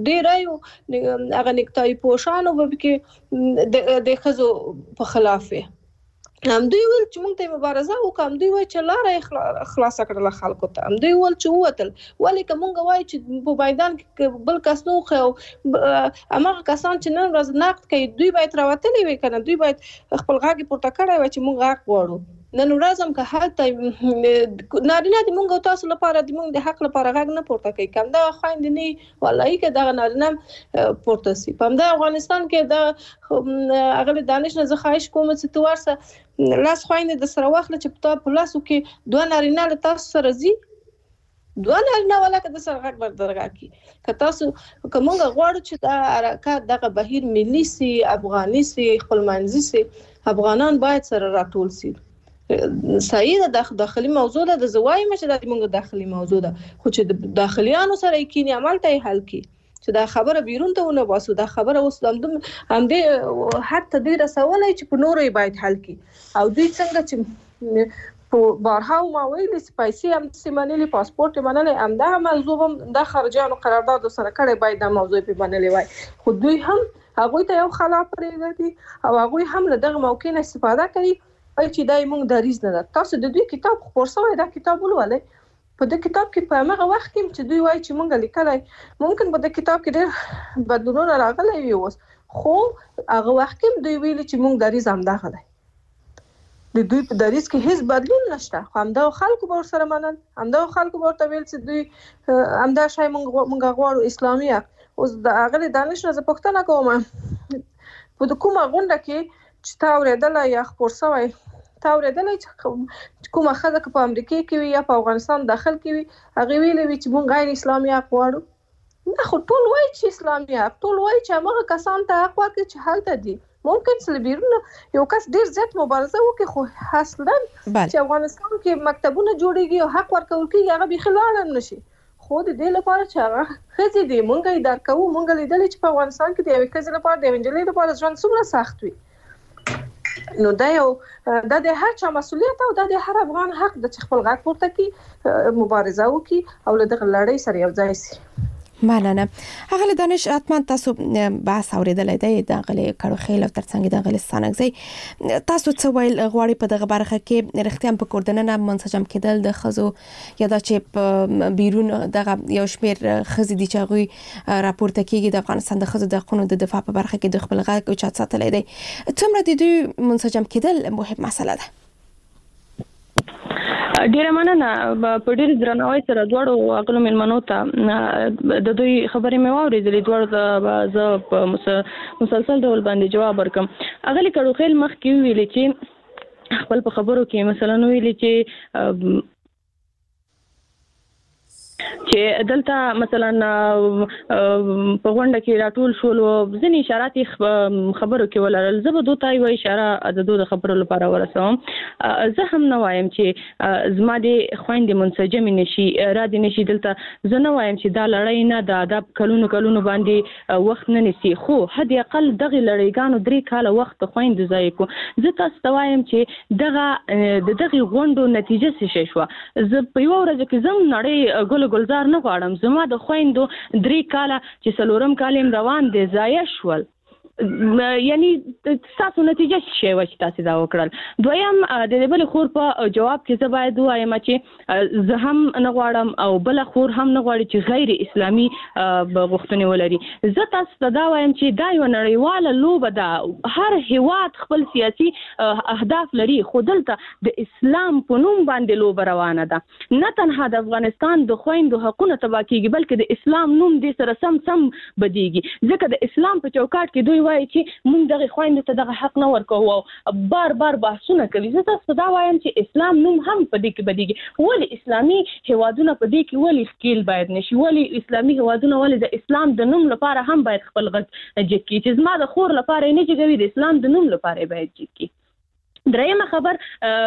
ډېر هغه نکتای پوشانو به کې د خزو په خلاف هم دوی ول چې موږ ته مبارزه وکړو دوی وای چې لاره خلاص کړل خلکو ته هم دوی ول چې ووتل ولې کومه وای چې په میدان کې بل کس نو خو امغه کسان چې نن ورځ نقد کوي دوی باید راوتلی وي کنه دوی باید خپل غاګي پورته کړی وي چې موږ حق غواړو نن ورځ هم که حالت نارینه د موږ تاسو لپاره د موږ د حق لپاره غاګ نه پورته کوي کوم دا خويند نه ولای کې دا نارینه پورته سي په د افغانستان کې دا اغلی دانش نه زخایش کوم چې تو ورسه لاس خويند د سره واخله چې په پلاسو کې دوه نارینه له تاسو سره زی دوه نارینه ولکه د سره غږ بردرګه کی که تاسو کومه غواړو چې دا حرکت دغه بهیر ملي سي افغاني سي خپلمنځي سي افغانان باید سره راټول سي صحیح ده داخلي موضوع ده د زوای مشه د موږ داخلي موضوع ده خو چې د داخليانو سره یې عمل ته حل کی چې دا خبره بیرون ته ونه واسو دا خبره اوس هم هم دې حتی دې رسولای چې په نورې باید حل کی او دوی څنګه چې په بارها ما ویلي سپایسي هم سیمانلي پاسپورت منلې هم دا موضوع هم د خارجيانو قرارداد سره کړي باید دا موضوع په منلې وای خو دوی هم هغه ته یو خلاف پرېږدي او هغه هم له دغه موقع نه استفاده کوي چې دای موږ دریز نه ده تاسو د دوی کتاب خبر شوی دا کتاب ولولئ په دې کتاب کې په هغه وخت کې چې دوی وایي چې موږ لیکلای ممکن په دې کتاب کې ډېر بدلونونه راغلي وي اوس خو هغه وخت کې دوی ویلي چې موږ دریز هم دا غلای د دوی په دریز کې هیڅ بدلون نشته خو همدا خلکو به سره منل همدا خلکو به ورته ویل چې دوی همدا شای موږ موږ غواړو اسلامي اوس د هغه دانش نه پښتنه کومه په کومه غونډه کې چې تا ورېدل یا خبر شوی تا ورېدل چې کومه خزه په امریکا کې وي یا په افغانستان داخل کې وي هغه ویلي وي چې مونږ غیر اسلامي حق غواړو نه خو ټول وایي چې اسلامي حق ټول وایي چې هغه کسان ته حق ورکړي چې هلته دي ممکن سلبیرونه یو کس ډیر زیات مبارزه وکړي خو اصلا چې افغانستان کې مکتبونه جوړيږي او حق ورکول کېږي هغه به خلال نشي خو د دې لپاره چې هغه خزې دي مونږ یې درکو مونږ لیدل چې په افغانستان کې د یو کس لپاره د انجلۍ لپاره ژوند څومره سخت وي نو دا یو دا د هر چا مسولیت او دا د هر افغان حق د خپل غږ پورته کی مبارزه وکي او له دغه لړۍ سره یو ځای شي مننه هغه دانش اتمن تاسو بحث اوریدلای دی د غلي کړو خیل ترڅنګ د غلي ستانګزي تاسو څه ویل غواړي په دغه برخه کې رښتیا په کوردننه منسجم کېدل د خزو یا د چې بیرون دغه یو شمیر خزې دي چې غوي راپورته کیږي د افغانستان د خزو د قانون د دفاع په برخه کې د خپل غږ او چات ساتلای دی څومره د دوی منسجم کېدل مهم مسله ده ډیره مننه په ډیر درناوي سره دواړو عقلو ملمنو ته د دوی خبرې مې واورېدلې دواړو زه په مسلسل ډول باندې جواب ورکم اغلی کړو خیل مخ کې ویلې چې خپل په خبرو کې مثلا ویلې چې چې دلته مثلا په غونډه کې راټول شول ځینې اشارات خبرو کې ولرل زه به دوی یو اشاره د دوی خبرو لپاره ورسوم زه هم نه وایم چې زما د خويندې منسجم نشي را دي نشي دلته زه نه وایم چې دا لړۍ نه د ادب کلونو کلونو باندې وخت نه نسی خو حد اقل دغه لړۍ درې کاله وخت خويندې ځای کو زه تاسو ته وایم چې دغه د دغه غونډو نتیجه څه شو زه په یو ورځ کې زم نړۍ ګل ګلزار نه غواړم زما د خويندو درې کاله چې سلورم کالم روان دي ضایع شول یعنی تاسو نتیجه شي و چې تاسو دا وکړل دویم د دې بل خور په جواب کې زه باید وایم چې زه هم نه غواړم او بل خور هم نه غواړي چې غیر اسلامي غوښتنې ولري زه تاسو ته دا وایم چې دا یو نړیواله لوبه ده هر هیواد خپل سیاسي اهداف لري خو دلته د اسلام په نوم باندې لوبه روانه ده نه تنها د افغانستان د خويندو حقوقونه تبا کیږي بلکې د اسلام نوم دې سره سم سم بدیږي ځکه د اسلام په چوکاټ کې دوی وایي چې موږ دغه خويندو ته دغه حق نه ورکوو او بار بار بحثونه کوي. زه تاسو دا وایم چې اسلام نوم هم په دې کې بدیږي. ولې اسلامي هیوادونه په دې کې ولې ښکیل باید نشي؟ ولې اسلامي هیوادونه ولې د اسلام د نوم لپاره هم باید خپل غږ جګ کړي چې زما د خور لپاره نه جګوي، د اسلام د نوم لپاره باید جګ کړي. درېمه خبر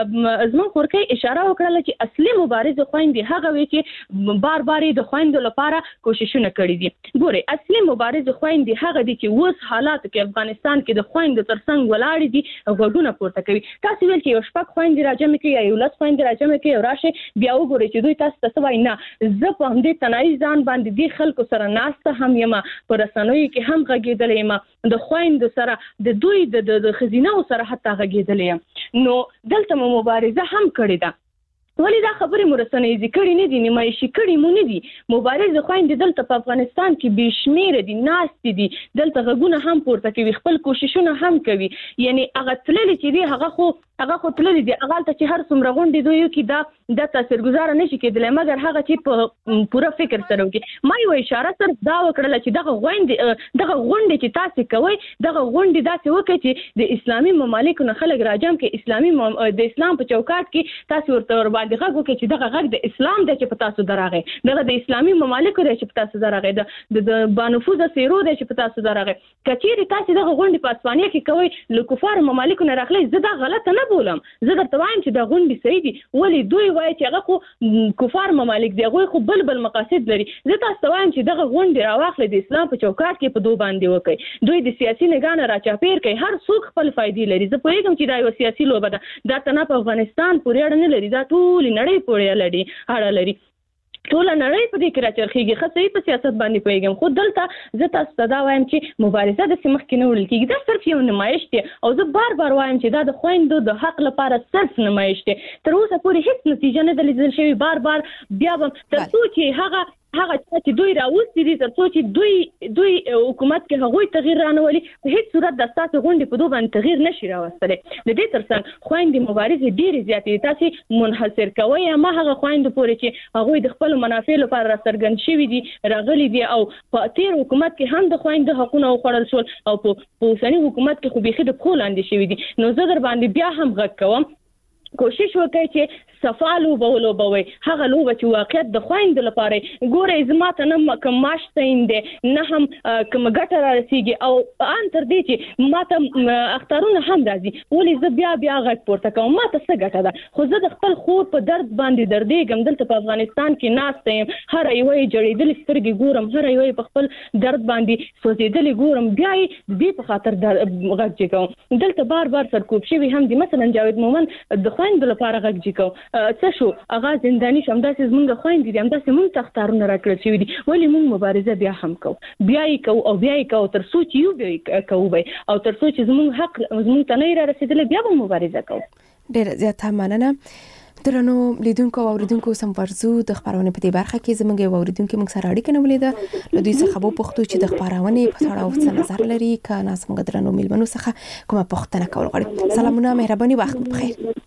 زمون خورکۍ اشاره وکړه چې اصلي مبارز خويندې هغه وي چې بار بار د خويندو لپاره کوششونه کړي دي. ګوري اصلي مبارز خويندې هغه دي چې اوس حالات کې افغانستان کې د خويندو ترڅنګ ولاړ دي غوډونه پورته کوي. تاسو ویل چې یو شپږ خويندې راجمع کوي یا یو لس خويندې راجمع کوي او راشه بیا وګورئ چې دوی تاسو ته وایي نه زه په همدې تنهایی ځان باندې دي خلکو سره ناسته هم یم، په رسنیو کې هم غږېدلې یم، د خويندو سره د دوی د خزینه سره حتی غږېدلې یم. نو دلته مو مبارزه هم کړې ده. ولې دا خبرې مو رسنیزې کړې نه دي، نمایشي کړې مو نه دي. مبارزه خويندې دلته په افغانستان کې بې شمېره دي، ناستې دي، دلته غږونه هم پورته کوي، خپل کوششونه هم کوي. یعنی هغه تللې چې دي هغه خو هغه خو تللې دي، هغه ته چې هر څومره غونډې دوی کې دا د تاثیرګذار نشي کېدلی، مګر هغه چې په پوره فکر سره وکړي. ما یو اشاره صرف دا وکړله چې دغه غونډې دغه غونډې چې تاسو کوئ دغه غونډې داسې وکړئ چې د اسلامي ممالکو نه خلک راجم کې اسلامي مم... د اسلام په چوکاټ کې تاسو ورته ور باندې غږ وکړئ چې دغه غږ د اسلام دی چې په تاسو درغی، دغه د اسلامي ممالکو دی چې په تاسو درغی، د د بانفوذه سیرو دی چې په تاسو درغی. کچېرې تاسو دغه غونډې په اسپانیا کې کوئ له کفار ممالکو نه راغلي، زه دا غلطه نه بولم، زه درته وایم چې دا غونډې صحیح دي. ولې دوی وایي چې هغه خو کفار ممالک دي، هغوی خو بل بل مقاصد لري. زه تاسو ته وایم چې دغه غونډې راواخلئ د اسلام په چوکاټ کې په دو باندې وکړئ. دوی د سیاسي نګانه راچاپېر کوي، هر څوک خپل فایدې لري. زه پوهېږم چې دا یو سیاسي لوبه ده، دا تنها په افغانستان پورې اړه نه لري، دا ټولې نړۍ پورې لري اړه لري. ټول نړۍ په دې کې راچرخېږي. ښه صحیح په سیاست باندې پوهېږم، خو دلته زه تاسو ته دا وایم چې مبارزه داسې مخکې نه وړل کېږي، دا صرف یو نمایش دی. او زه بار بار وایم چې دا د خویندو د حق لپاره صرف نمایش دی. تر اوسه پورې هیڅ نتیجه نه ده لیدل شوې. بار بار بیا به تر څو چې هغه هغه چې دوی راوستي دي، تر څو چې دوی دوی حکومت کې هغوی تغییر رانولي، په هیڅ صورت د ستاسو غونډې په دو باندې تغییر نشي راوستلی. د دې ترڅنګ خویندې مبارزې ډېرې زیاتې دي. تاسې منحصر کوئ ما هغه خویندو پورې چې هغوی د خپلو منافع لپاره راڅرګند شوي دي، راغلي دي، او په تېر حکومت کې هم د خویندو حقونه وخوړل شول او په اوسني حکومت کې خو بیخي د پښو لاندې شوي دي. نو زه در باندې بیا هم غږ کوم، کوشش وکړئ چې صفا لوبه ولوبوئ، هغه لوبه چې واقعیت د خویندو لپاره. ګورئ زما ته نه کوم معاش تعین دی، نه هم کومه ګټه را رسېږي، او ان تر دې چې ما ته اختارونه هم راځي. ولې زه بیا بیا غږ پورته کوم؟ ما ته څه ګټه ده؟ خو زه د خپل خور په درد باندې دردېږم. دلته په افغانستان کې ناسته یم، هره یوه یې جړېدلې سترګې ګورم، هره یوه یې په خپل درد باندې سوځېدلې ګورم، بیا یې د دې په خاطر غږ جګوم. دلته بار بار سرکوب شوي هم دي. مثلا جاوید مومن د خویندو لپاره غږ جګو، څه شو هغه زنداني شو، همداسې زمونږ خویندې دي، همداسې مونږ ته اختارونه راکړل شوي دي. ولې مونږ مبارزه بیا هم کوو، بیا یې کوو او بیا یې کوو، تر څو چې یو بیا یې کوو به، او تر څو چې زمونږ حق زمونږ ته نه را رسېدلی بیا به مبارزه کوو. ډېره زیاته مننه. درنو لیدونکو او اوریدونکو سم ورزو د خبرونه په دې برخه کې زموږ یو اوریدونکو موږ سره اړیکه نیولې ده. له دوی څخه به پوښتو چې د خبرونه په اړه څه نظر لري، که ناس موږ درنو میلمنو څخه کومه پوښتنه کول غواړي. سلامونه، مهرباني، وخت بخیر.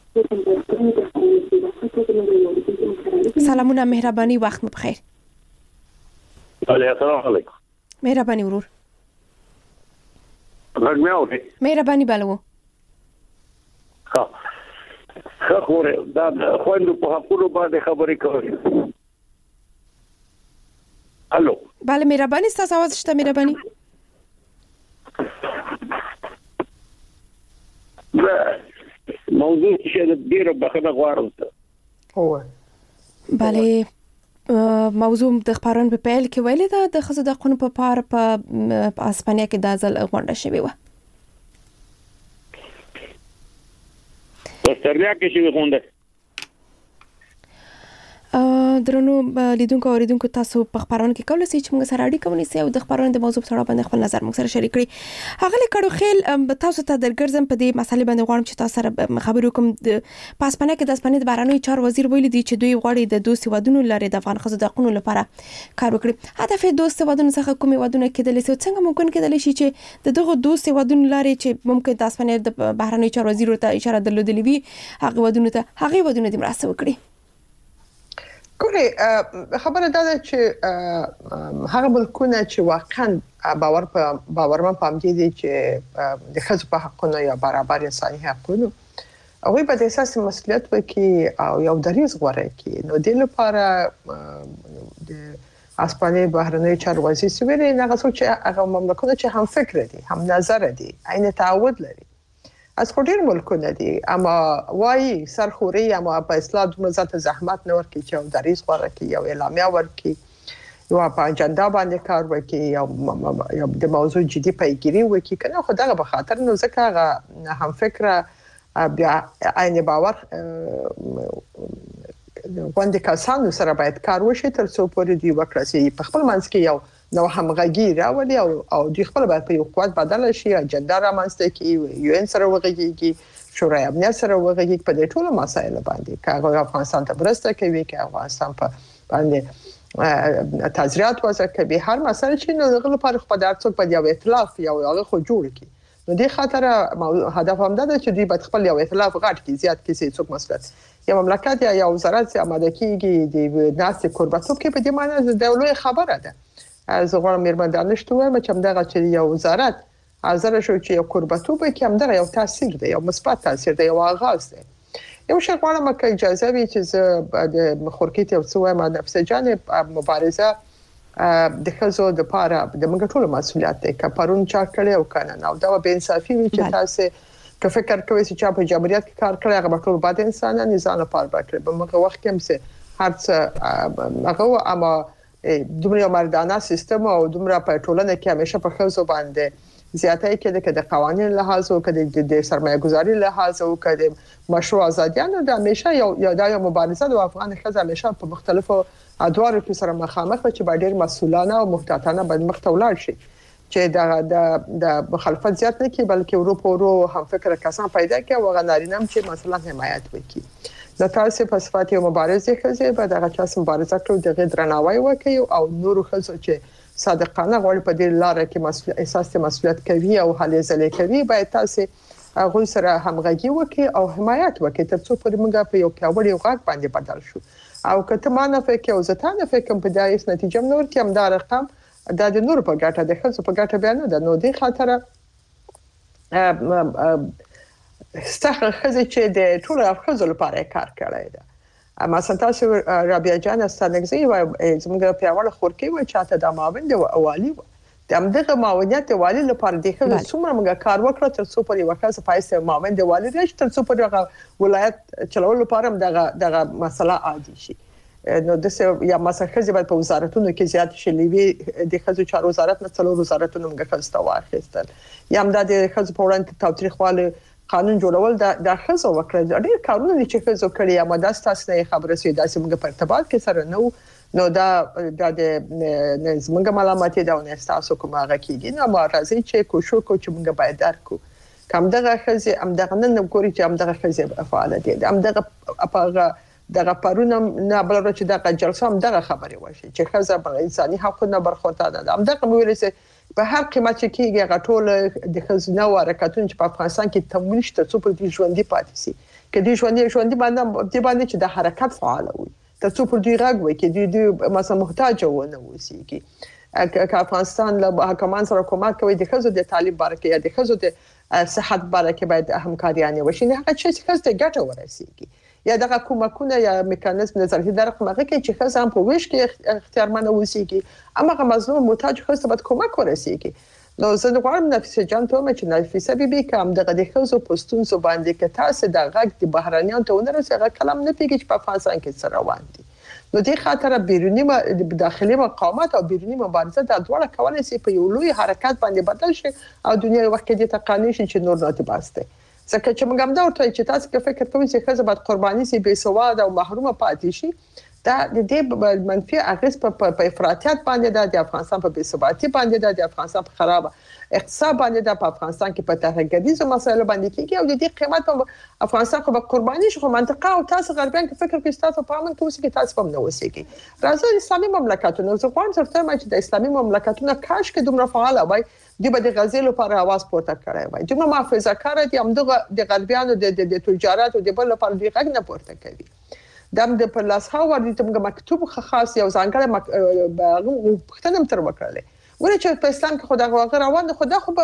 سلامونه، مهرباني، وخت بخیر. السلام علیکم. مهرباني ورور. غږ مې اوري؟ مهرباني بلو. ها ښه خوره دا خویندو په حقونو باندې خبرې کوي. الو. بله مهرباني، ستاسو आवाज شته؟ مهرباني. موضوع چې ډیره بخښنه غواړم. اوه بله موضوع د خبرون په پیل کې ویل ده د خزو د قانون په پار په اسپانیا کې د ځل غونډه شوی و. په سربیا کې شوی غونډه. درنو لیدونکو او اوریدونکو تاسو په خبرونه کې کولای شئ چې موږ سره اړیکه ونیسئ او د خبرونو د موضوع په اړه باندې خپل نظر موږ سره شریک کړئ. هغه کډو خیل تاسو ته درګرځم په دې مسالې باندې غواړم چې تاسو سره خبرې وکم. په اسپانیا کې د اسپانیا د بهرنیو چارو وزیر ویلي دی چې دوی غواړي د دوه سیوادونو لري د افغان خزو د حقوقو لپاره کار وکړي. هدف دوه سیوادونو څخه کومې ودونه کېدلی شي؟ څنګه ممکن کېدلی شي چې د دغه دوه سیوادونو لري چې ممکن د اسپانیا د بهرنیو چارو وزیر ته اشاره درلودلې وي هغه ودونه ته هغه ودونه د مرسته وکړي؟ ګوري خبره دا ده چې هغه ملکونه چې واقعا باور په باورمن پام دي چې د ښځو په حقونو یا برابر انساني حقونو هغه په اساس مسؤلیت وکي او یو دریز غوړي کی نو د لپاره د اسپانیا بهرنی چارو وزیر سویل نه غوښتل چې هغه مملکتونه چې هم فکر دي هم نظر دي عین تعهد لري از خودیر ملکونه دي اما وای سرخوري اما په اصلاح د ذات زحمت نه ورکی چې دریز غوړي کی یو اعلامیه ورکی یو په اجنډا باندې کار وکي یو د موضوع جدي پیګیری وکي کنه خدای په خاطر نو ځکه هم فکره بیا عین باور وندې کسانو سره باید کار وشي تر څو پورې دی وکړي په خپل منځ کې یو نو همغږي راولي او او د خپل باید په یو قوت بدل شي اجنډا رامنځته کی یو ان سره وغږیږي شورای امنیت سره وغږیږي په دې ټولو مسایلو باندې کاغه افغانستان ته برسته کوي چې افغانستان په باندې تاجرات وځه کوي هر مسله چې نو غل لپاره خو د ارڅوک په یو ائتلاف یو هغه خو جوړ کی نو دې خاطر هدف هم ده چې دوی باید خپل یو ائتلاف غټ کی زیات کیسې څوک مسلط یو مملکت یا یو وزارت چې آماده کیږي د ناس قربتوب کې په دې معنی د دولت خبره ده از غوړم میرمن دانشته وایم چې همدغه چې یو وزارت حاضر شو چې یو قربتوب کې همدغه یو تاثیر دی یو مثبت تاثیر دی یو آغاز دی یو شی غواړم چې اجازه وي چې د مخورکیت یو څه وایم نفس جانب مبارزه د خزو د پاره د موږ ټول مسولیت دی که پرون چا کړی او کنه نو دا به انصافي وي چې تاسو که فکر کوئ چې چا په جمهوریت کې کار کړی هغه ټول بد انسانان نظام لپاره باکړي په موږ وخت کې هم څه هر څه هغه اما دومره مردانه سیستم او دومره په ټولنه کې همیشه په خزو باندې زیاتې کې د قوانینو لحاظ او د سرمایه گذاري لحاظ او د مشروع ازادیانو د همیشه یو یو د مبارزه د افغان خزو همیشه په مختلفو ادوارو کې سره مخامخ چې با ډیر مسؤلانه او محتاطانه باید مخته ولاړ شي چې د د مخالفت زیات نه کی بلکې اروپا ورو هم فکر کسان پیدا کړي او غنارینم چې مثلا حمایت وکړي د تاسو په صفات یو مبارزه خزه به دغه چاس مبارزه کړو دغه درناوی وکړي او نور خزو چې صادقانه غوړ په دې لار کې مسؤل احساس مسؤلیت کوي او هلې ځلې کوي باید تاسو هغه سره همغږي وکړي او حمایت وکړي ترڅو پر موږ په یو پیاوړي غاټ باندې بدل شو او کته مانه فکر او زتانه فکر په دایس نتیجه نور کې هم دا رقم دا د نور په ګټه د خلکو په ګټه بیان نه ده نو د خاطر ستاسو خزه چې د ټول افغانانو لپاره کار کړی ده اما تاسو رابعه جان استانګزي و زموږ په اول خورکی و چاته د ماوند او اوالي د امدغه ماونیت والی لپاره د خلکو څومره موږ کار وکړ تر څو پر یو کس پایسته ماوند والی راشي تر څو پر ولایت چلول لپاره دغه دغه مسله عادي شي نو د څه یا مسخه باید په وزارتونو کې زیات شلوي د خزو چارو وزارت نه څلور وزارتونو موږ خسته واخیستل یا هم د خزو په وړاندې تاریخواله قانون جوړول د د خزو وکړه ډېر کارونه چې خزو کړی یا ماده تاسو نه خبره سي د سیمه په ارتباط کې سره نو نو دا د زمونږ معلوماتي دا نه تاسو کومه غکیږي نو ما راځي چې کوشش کو چې موږ باید درکو کوم دغه خزي ام دغه نن ګوري چې ام دغه خزي فعال دي ام دغه اپاغه دغه پرونه نه بل چې دغه جلسه هم دغه خبره وشي چې خزه په انساني حقوقو برخوردار ده ام دغه ویل سي په هر قیمت کې کېږي غټول د خزینه او حرکتونو چې په افغانستان کې تمویل شته څو پر دې ژوندۍ پاتې سي کې دې ژوندۍ ژوندۍ باندې د باندې چې د حرکت فعال وي تر څو پر دې راغوي کې دې مثلا محتاج ونه وسی کې که افغانستان له حکومت سره کومک کوي د خزو د تعلیم بارکه یا د خزو د صحت بارکه باید همکاریانه وشي نه هغه چې خزه د ګټه ورسیږي یا دغه کومکونه یا میکانیزم نظري درک مګه کې چې خزه هم په ویش کې اختیارمنه وسیږي اما هغه مظلوم محتاج خزه باید کومک ورسیږي نو زه غواړم نفیسه جان ته چې نفیسه بیبي کوم دغه د خزو پښتون زو باندې کې تاسو د غږ د بهرانيان ته ونرسه کلام نه پیږي چې په افغانستان کې سره روان دي نو دې خاطر بیرونی داخلي مقاومت او بیرونی مبارزه د ډول کولای شي په یو لوی حرکت باندې بدل شي او دنیا وخت کې د تقانی شي چې نور نه تباسته ځکه چې موږ هم دا ورته چې تاسو کې فکر کوئ چې خزه باید قرباني سي بې سواد او محرومه پاتې شي دا د دې منفي اغیز په افراطیت باندې د افغانستان په بې ثباتي باندې د افغانستان په خراب اقتصاد باندې د افغانستان کې په تهرګديزو مسایلو باندې کېږي او د دې قیمت په افغانستان کې په قرباني شو منطقه او تاسو غربیان کې فکر کوئ تاسو په امن کې اوسئ کې تاسو هم نه اوسئ راځي اسلامي مملکتونو زه غواړم ترڅو چې د اسلامي مملکتونو کاش کې دومره فعال وای دی به د غزل لپاره आवाज پورته کړی وای دومره محافظه کار دي هم د غربیانو د د تجارت او د بل لپاره دی غږ نه پورته کوي دم د په لاس هاور دي ته مکتوب خاص یو ځانګړی پښتنه تر وکړلې ورته چې په اسلام کې خدای غوغه روان خدای خو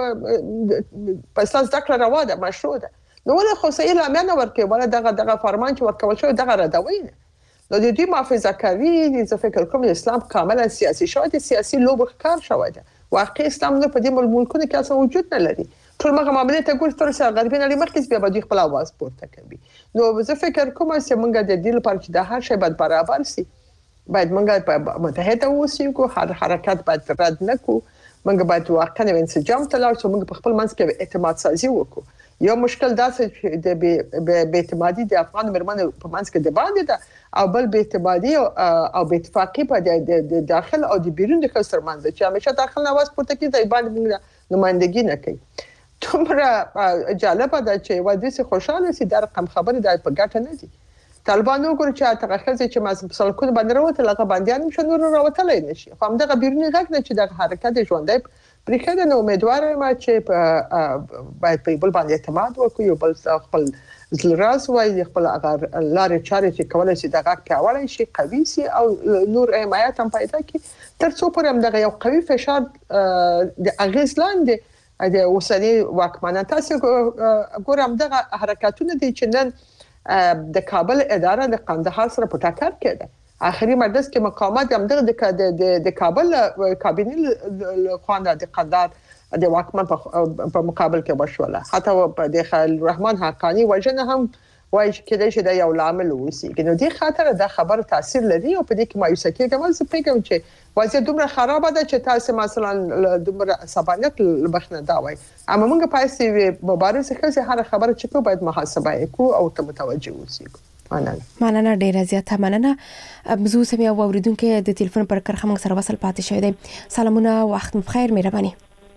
په اساس ذکر روان ده مشروع ده نو ولې خو سې لامل ورکې ولا دغه دغه فرمان چې ورکول شو دغه ردوي نه نو د دې محافظه کوي د فکر کوم اسلام کاملا سیاسي شوی دی سیاسي لوب ښکار شوی دی واقعي اسلام نه په دې ملکونو کې اصلا وجود نه لري ټول مغه معاملې ته ګور تر څو غربي نه مرکز بیا به خپل आवाज پورته کوي نو زه فکر کوم چې موږ د دې لپاره چې د هر شی باید برابر سي باید موږ په متحده اوسو هر حرکت باید رد نکو موږ باید واقعا انسجام تلاو چې موږ په خپل منځ کې اعتماد سازي وکړو یو مشکل دا چې د به اعتمادي د افغان مرمنو په منځ کې د باندې ده او بل به اعتمادي او به اتفاقی په د داخل او د بیرون د خسر منځ چې همیشه داخل نواز پورته کوي د باندې موږ نمائندګي نه کوي تومره جالبه ده چې وادي سي خوشاله سي د رقم خبره د په ګټه نه دي طالبانو ګور چې تغخزه چې مازم سلکونه باندې راوته لکه باندې شو نور راوتلای نشي خو هم دغه بیرونی غږ نه چې د حرکت ژوندۍ پرېخه نو امیدوار یم چې باید په بل باندې اعتماد وکړو یو بل خپل زلراز وای خپل اگر لارې چارې چې کولای شي دغه پیاوړی شي قوي شي او نور حمایت هم پیدا کړي تر څو پر هم دغه یو قوي فشار د اغیز لاندې د اوسنی واکمنان تاسو ګورم دغه حرکتونه دي چې نن د کابل اداره د قندهار سره په ټکر کې ده اخري مجلس کې مقامات هم د د کابل کابینې خوانده د قندهار د واکمن په مقابل کې وشوله حتی په د خلیل الرحمن حقانی وجنه هم وایي چې د یو لامل وسی کنه د خاطر د خبر تاثیر لري او په دې کې مایوسه کېږم زه پیګم چې وضعیت دومره خراب ده چې تاسو مثلا دومره سبانیت لبخنه دا وای اما موږ پایسي مبارزه کوي هر خبره چې کو باید محاسبه وکړو او ته متوجه اوسئ مننه مننه ډیره زیاته مننه بزو سمیا اوریدونکو د ټلیفون پر کرخه موږ سره وصل پاتې شوی دی سلامونه وخت بخیر مهرباني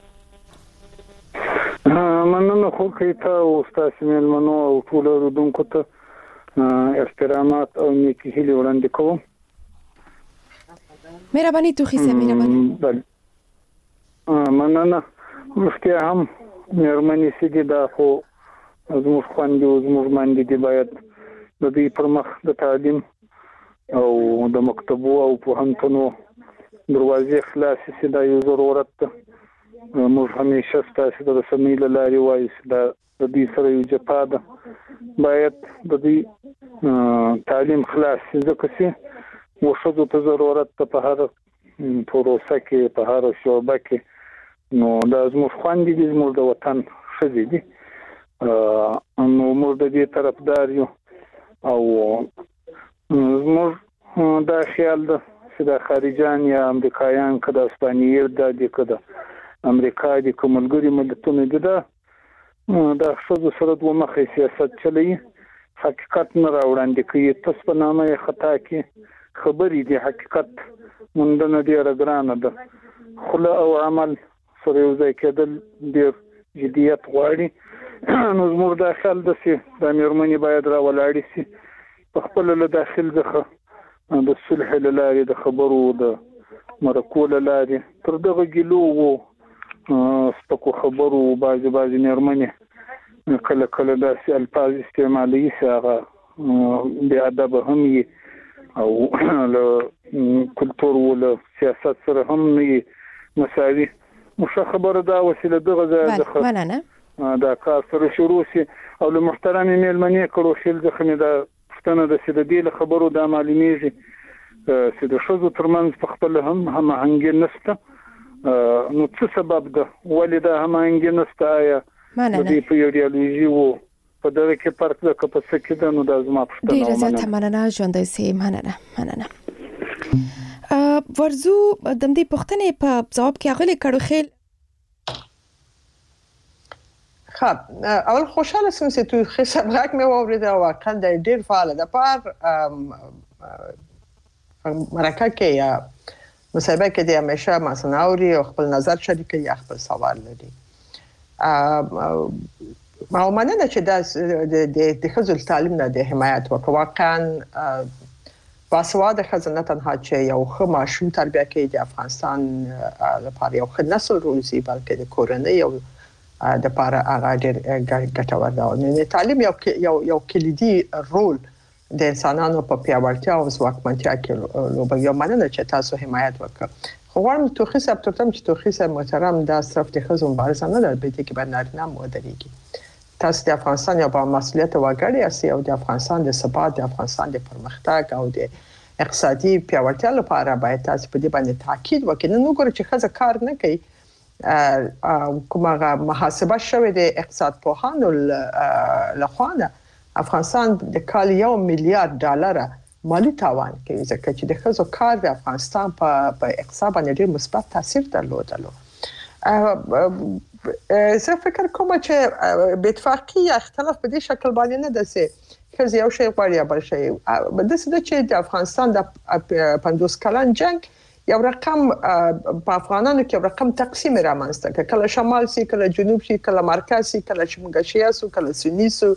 مننه خو کیته او تاسو ملمنو او ټول اوریدونکو ته احترامات او نیکی هیله وړاندې کوم مهرباني تو خیسه مهرباني مننه مفتي هم مېرمنې سيدي دا خو زموږ خوندې او زموږ باندې دی باید د دې پرمخ د تعلیم او د مکتبو او پوهنتونو دروازې خلاص سي دا یو ضرورت ده موږ همیشه ستاسو د رسنۍ لارې وایي دا د دې سره یو جپا ده باید د دې تعلیم خلاص ځکه چې وشو ته ضرورت ته په هر پروسه کې په هر شعبه کې نو دا زموږ خوندې دي زموږ د وطن ښځې دي نو موږ د دې طرفدار یو او زموږ دا خیال ده چې د خارجان یا امریکایان که د اسپانییر دا دي که د امریکا دي که ملګري ملتونه دي دا د ښځو سره دوه مخی سیاست چلوي حقیقت نه راوړاندې کوي تاسو په نامه یې خطا کې خبرې دي حقیقت موندنه ډېره ګرانه ده خوله او عمل سره یو ځای کېدل ډېر جدیت غواړي نو زموږ دا خیال ده چې دا مېرمنې باید راولاړې شي په خپله له داخل څخه د صلح له لارې د خبرو د مرکو له لارې تر دغه ګیلو و سپکو خبرو بعضې بعضې مېرمنې کله کله داسې الفاظ استعمالوي چې هغه بې ادبه هم وي او له کلتور و له سیاست سره هم نه وي مساوي نو ښه خبره دا وسیله دغه ځای څخه دا کار سره شروع شي او له محترمې مېلمنې کړو خیل څخه مې دا پوښتنه ده چې د دې له خبرو دا معلومېږي چې د ښځو ترمنځ په خپله هم هماهنګي نشته نو څه سبب ده ولې دا هماهنګي نشته آیا د دې په ایډیالوژي و په دغه کې فرق ده که په څه کې ده نو دا زما پوښتنه ډېره زیاته مننه ژوندی سي مننه مننه ورزو د دې پوښتنې په ځواب کې اغلی کړو خیل خب اول خوشحال هستم که تو خبرک می آورده و واقعا در دیر فعال ده پر مرکه که یا مصاحبه که دی همیشه مثلا اوری و خپل نظر شریکه یا خپل سوال لري ما مننه چې د د خزل تعلیم نه د حمایت وکړه واقعا باسواده ښځه نه تنها چې یو ښه ماشوم تربیه کوي د افغانستان لپاره یو ښه نسل روزي بلکې د کورنۍ یو د لپاره هغه ډېر ګټور دی نو تعلیم یو یو یو کلیدي رول د انسانانو په پیاوړتیا او ځواکمنتیا کې لوبه یو مننه چې تاسو حمایت وکړه. خو غواړم توخي صاحب ته تم چې توخي صاحب محترم دا صرف د خزو مبارزه نه ده، بلکې کې باندې نارینه مو درېږي. تاسو د افغانستان یو با مسؤلیت وګړي یاست او د افغانستان د ثبات، د افغانستان د پرمختګ او د اقتصادي پیاوړتیا لپاره باید تاسو په دې باندې تاکید وکړئ. نو ګورئ چې خزه کار نه کوي، کومه محاسبه شوې د اقتصاد پوهانو لخوا افغانستان د کال یو میلیارډ ډالر مالی تاوان کوي، ځکه چې د خزو کار د افغانستان په په اقتصاد باندې ډېر مثبت تاثیر درلودلو. زه فکر کوم چې بې اتفاقي یا اختلاف په دې شکل باندې نه ده چې خزه یو شی غواړي یا بل شی. د څه چې د افغانستان د پنځوس کلن جنگ یو رقم په افغانانو کې یو رقم تقسیم رامنځته کړ، کله شمال سي، کله جنوب سي، کله مرکز سي، کله چې موږ شیا سو، کله سنی سو،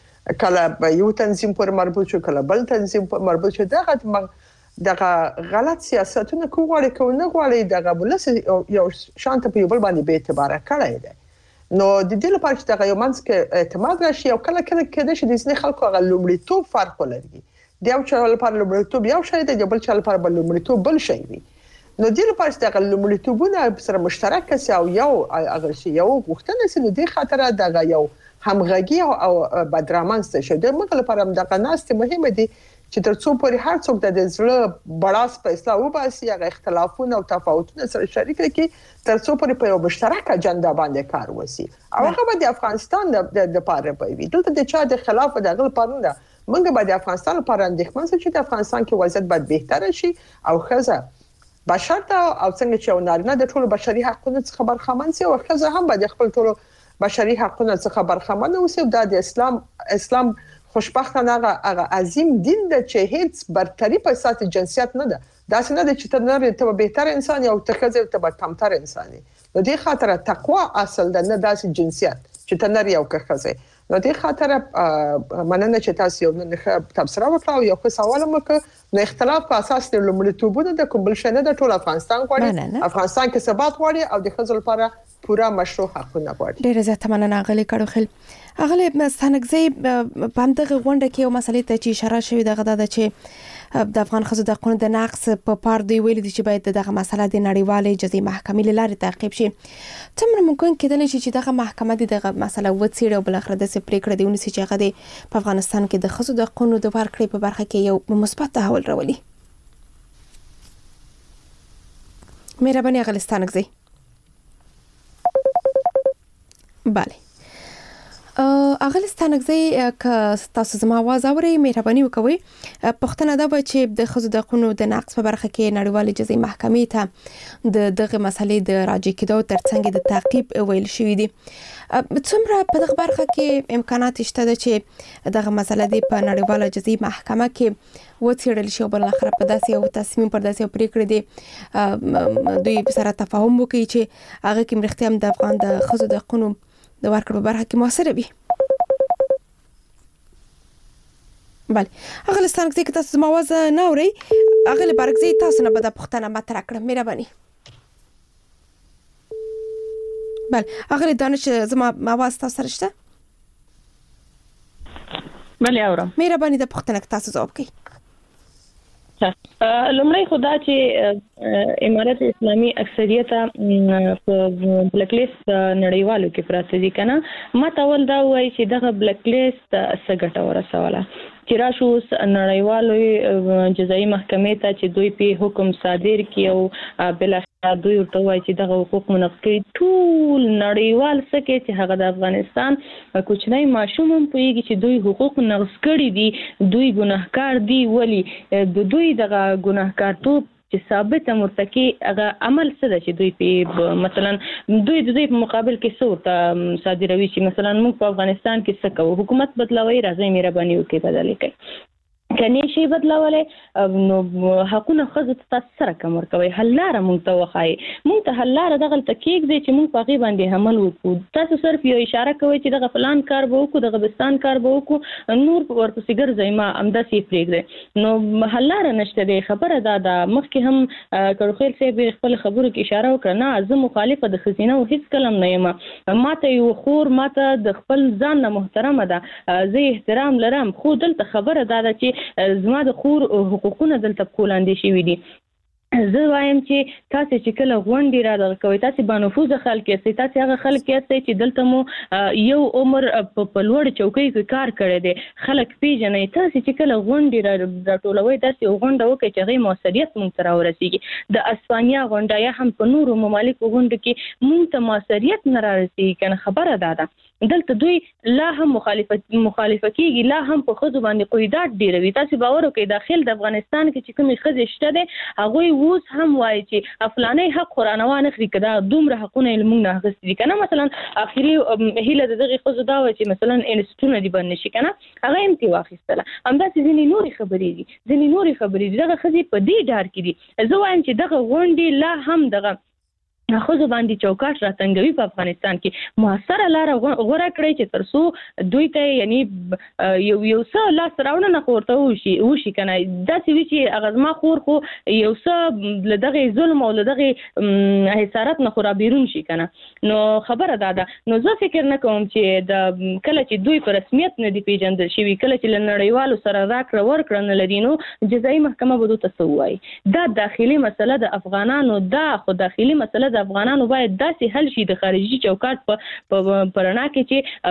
کله یو تنظیم پر مربوط شو، کله بل تنظیم پر مربوط شو. دغه دغه غلط سیاستونه کوړي کو نه غواړي دغه بلس یو شانت په یو بل باندې به اعتبار کړی دی. نو د دې لپاره چې دغه یو منځ کې اعتماد راشي او کله کله کېده چې د ځینې خلکو هغه لومړیتوب فرق ولري، د یو چا لپاره لومړیتوب یو شی دی، د بل چا لپاره بل لومړیتوب بل شی وي. نو د دې لپاره چې دغه لومړیتوبونه سره مشترک شي او یو هغه شی یو غوښتنه سي، نو د خاطر دغه یو همغږي او بدرامنځ شي. د موږ لپاره دغه ناست مهمه دي چې ترڅو پورې هر څوک د زړه بڑاس په اصلاح وباسي، هغه اختلافونه او تفاوتونه سره شریک کړي، ترڅو پورې په یو مشترک اجنډا باندې کار وشي او هغه د افغانستان د لپاره وي. دلته د چا د خلاف دغه لپاره نه، موږ به د افغانستان لپاره اندېښمن شو چې د افغانستان کې وضعیت باید بهتر شي او خزه بشر ته او څنګه چې نارینه د ټولو بشري حقوقو څخه برخمن شي او خزه هم به د خپل ټولو بشري حقوقو څخه برخمن اوسي. دا د اسلام اسلام خوشبختانه هغه عظیم دین د چې هیڅ برتری په اساس جنسیت نه ده. دا څنګه د چې تنر ته بهتر انسان او تخزر ته کمتر انسان. نو دې خاطر تقوا اصل د نه داسې جنسیت چې تنر یو کخزه. نو دې خاطر مننه چې تاسو یو نه تبصره وکړو او یو څه سوال وکړ. نو اختلاف په اساس د لومړیتوبونو د کوم بل شنه د ټول افغانستان غواړي، افغانستان کې ثبات غواړي او د خزل لپاره پورا مشروع حقونه غواړي. ډیره زیاته مننه غلي کړو خل اغله ستانګزي په همدغه غونډه کې یو مسلې ته چې اشاره شوې ده غدا ده چې د افغان خزو د قانون د نقص په پار دی ویل دي چې باید دغه مسله د نړیوالې جزایي محکمې لارې تعقیب شي. څومره ممکن کېدل شي چې دغه محکمه دغه مسله وڅېړي او بل اخر د سپری کړې دی ونسي چې هغه په افغانستان کې د خزو د قانون د ورکړې په برخه کې یو مثبت تحول راولي. مهرباني غلستانګزي. بله اغلستانګزي ک تاسو زما आवाज اوري مهرباني وکوي. پښتنه دا و چې د خزو د قانون د نقص په برخه کې نړیوال جزایي محکمې ته د دغه مسلې د راجع کېدو ترڅنګ د تعقیب ویل شوې دي. څومره په دغه برخه کې امکانات شته چې دغه مسله د په نړیوال جزایي محکمه کې وڅېړل شي او بل اخر په داسې یو تصمیم پر داسې پریکړه دي دوی سره تفاهم وکړي چې هغه کې مرختيام د افغان د خزو د قانون د ورکړو برخه کې موثر وي. بله هغه ستانګزي کې تاسو زما आवाज نه اوري، هغه برګزي تاسو نه بده پښتنه مطرح کړم مهرباني. بله هغه دانش زما आवाज تاسو سره شته؟ بله اورم. مهرباني د پښتنه کې تاسو ځواب کوي. لومړی خدا چې امارت اسلامي اکثریت په بلیک لیست نړیوالو کې پراته دي کنه، ما تاول دا وایي چې دغه بلیک لیست څه ګټه ورسوله چې راشو نړیوالو جزایي محکمې ته چې دوی په حکم صادر کړي او بل دوی ورته وایي چې دغه حقوق منعقد کړي. ټول نړیوال څه کې چې هغه د افغانستان کوچنی ماشوم هم پوهیږي چې دوی حقوق نقض کړي دي، دوی ګناهکار دي. ولی د دوی دغه ګناهکارتوب چې ثابت مرتکي هغه عمل څه ده چې دوی په مثلا دوی د دوی په مقابل کې څه ورته صادروي چې مثلا موږ په افغانستان کې څه کوو، حکومت بدلوي، راځي مهرباني وکړئ بدلې کوي کني شي بدلولې نو حقونه خزه تاسو سره کوم ورکوي. حلاره مونږ ته وخای، مونږ ته حلاره دغه تکیک دي چې مونږ په غي باندې عمل وکړو. تاسو صرف یو اشاره کوي چې دغه فلان کار به وکړو، دغه بستان کار به وکړو، نور ورپسې ګرځي ما امداسي پریږدي. نو حلاره نشته دی. خبره دا ده مخکې هم کړخیل صاحب خپل خبرو کې اشاره وکړه، نه زه مخالفه د خزینه او هیڅ کلم نه یم. ماته یو خور ماته د خپل ځان نه محترمه ده، زه احترام لرم، خو دلته خبره دا ده چې چې زما د خور حقوقونه دلته کولاندې شوي دي. زه وایم چې تاسو چې کله غونډې را دغه کوي تاسو باندې خلک یاستئ تاسو هغه خلک یاستئ چې دلته مو یو عمر په لوړ چوکۍ کې کار کړی دی خلک پیژنئ تاسو چې کله غونډې را راټولوئ داسې غونډه وکړئ چې هغې موثریت موږ ته راورسېږي د اسپانیا غونډه یا هم په نورو ممالکو غونډو کې موږ ته موثریت نه رارسېږي که نه خبره دا ده دلته دوی لا هم مخالفت مخالفه کېږي لا هم په ښځو باندې قیودات ډېروي. تاسو باور وکړئ داخل د افغانستان کې چې کومې ښځې شته دی هغوی اوس هم وایي چې افلانی حق خو رانه وانخلي که دا دومره حقونه یې له موږ نه اخیستي دي که نه مثلا اخري هیله د دغې ښځو دا وه چې مثلا انسټیټونه دې بند نه شي که نه هغه یې هم ترې واخیستله. همداسې ځینې نورې خبرې دي ځینې نورې خبرې دي دغه ښځې په دې ډار کې دي. زه وایم چې دغه غونډې لا هم دغه ښځو باندې چوکاټ راتنګوي په افغانستان کې موثره لاره غوره کړئ چې تر څو دوی ته یعنی یو یو څه لاسته راوړنه خو ورته وشي وشي که نه داسې وي چې هغه زما خور خو یو څه له دغې ظلم او له دغې حسارت نه خو رابیرون شي که نه نو خبره دا ده. نو زه فکر نه کوم چې د کله چې دوی په رسمیت نه دي پیژندل شوي کله چې له نړیوالو سره راکړه ورکړه نه لري نو جزایي محکمه به دوی ته څه ووایي. دا داخلي مسله د افغانانو دا خو داخلي مسله د افغانانو باید داسې حل شي د خارجي چوکاټ په رڼا کې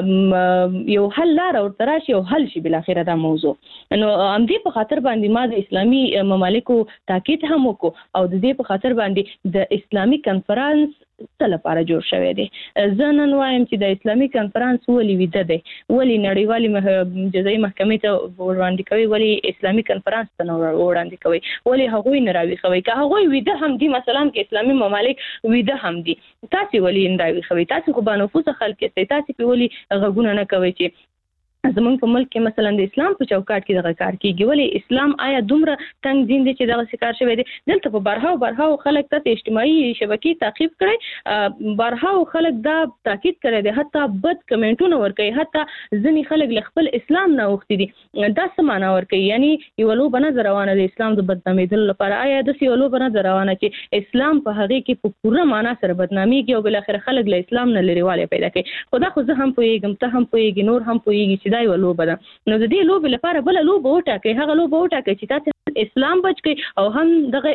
چې یو حل لاره ورته راشي او حل شي بالاخره دا موضوع. نو همدې په خاطر باندې ما د اسلامي ممالکو تاکید هم وکړو او د دې په خاطر باندې د اسلامي کنفرانس څه لپاره جوړ شوی دی. زه نن وایم چې د اسلامي کنفرانس ولې ویده دی ولې نړیوالې جزایي محکمې ته وړاندې کوي ولې اسلامي کنفرانس ته نه وړاندې کوي ولې هغوی نه راویښوي که هغوی ویده هم دي مثلا که اسلامي ممالک ویده هم دي تاسې ولې نه راویښوي تاسې خو بانفوسه خلک یاستئ تاسې پرې ولې غږونه نه کوئ چې زمونږ په ملک کې مثلا د اسلام په چوکاټ کې دغه کار کېږي ولې اسلام آیا دومره تنګ دین دی چې دغسې کار شوی دی. دلته په بارهاو بارهاو خلک تاسې اجتماعي شبکې تعقیب کړئ بارهاو خلک دا تاکید کړی دی حتی بد کمنټونه ورکوي حتی ځینې خلک له خپل اسلام نه اوښتي دي دا څه معنا ورکوي یعنی یوه لوبه نه ده روانه د اسلام د بدنامېدلو لپاره آیا داسې یوه لوبه نه ده روانه چې اسلام په هغې کې په پوره معنا سره بدنامېږي او بالاخره خلک له اسلام نه لرېوالی پیدا کوي. خو دا خو زه هم پوهېږم ته هم پوهېږي نور هم پوهېږي چې دا یوه لوبه ده. نو د دې لوبې لپاره بله لوبه وټاکئ هغه لوبه وټاکئ چې تاسې اسلام بچ کړئ او هم دغه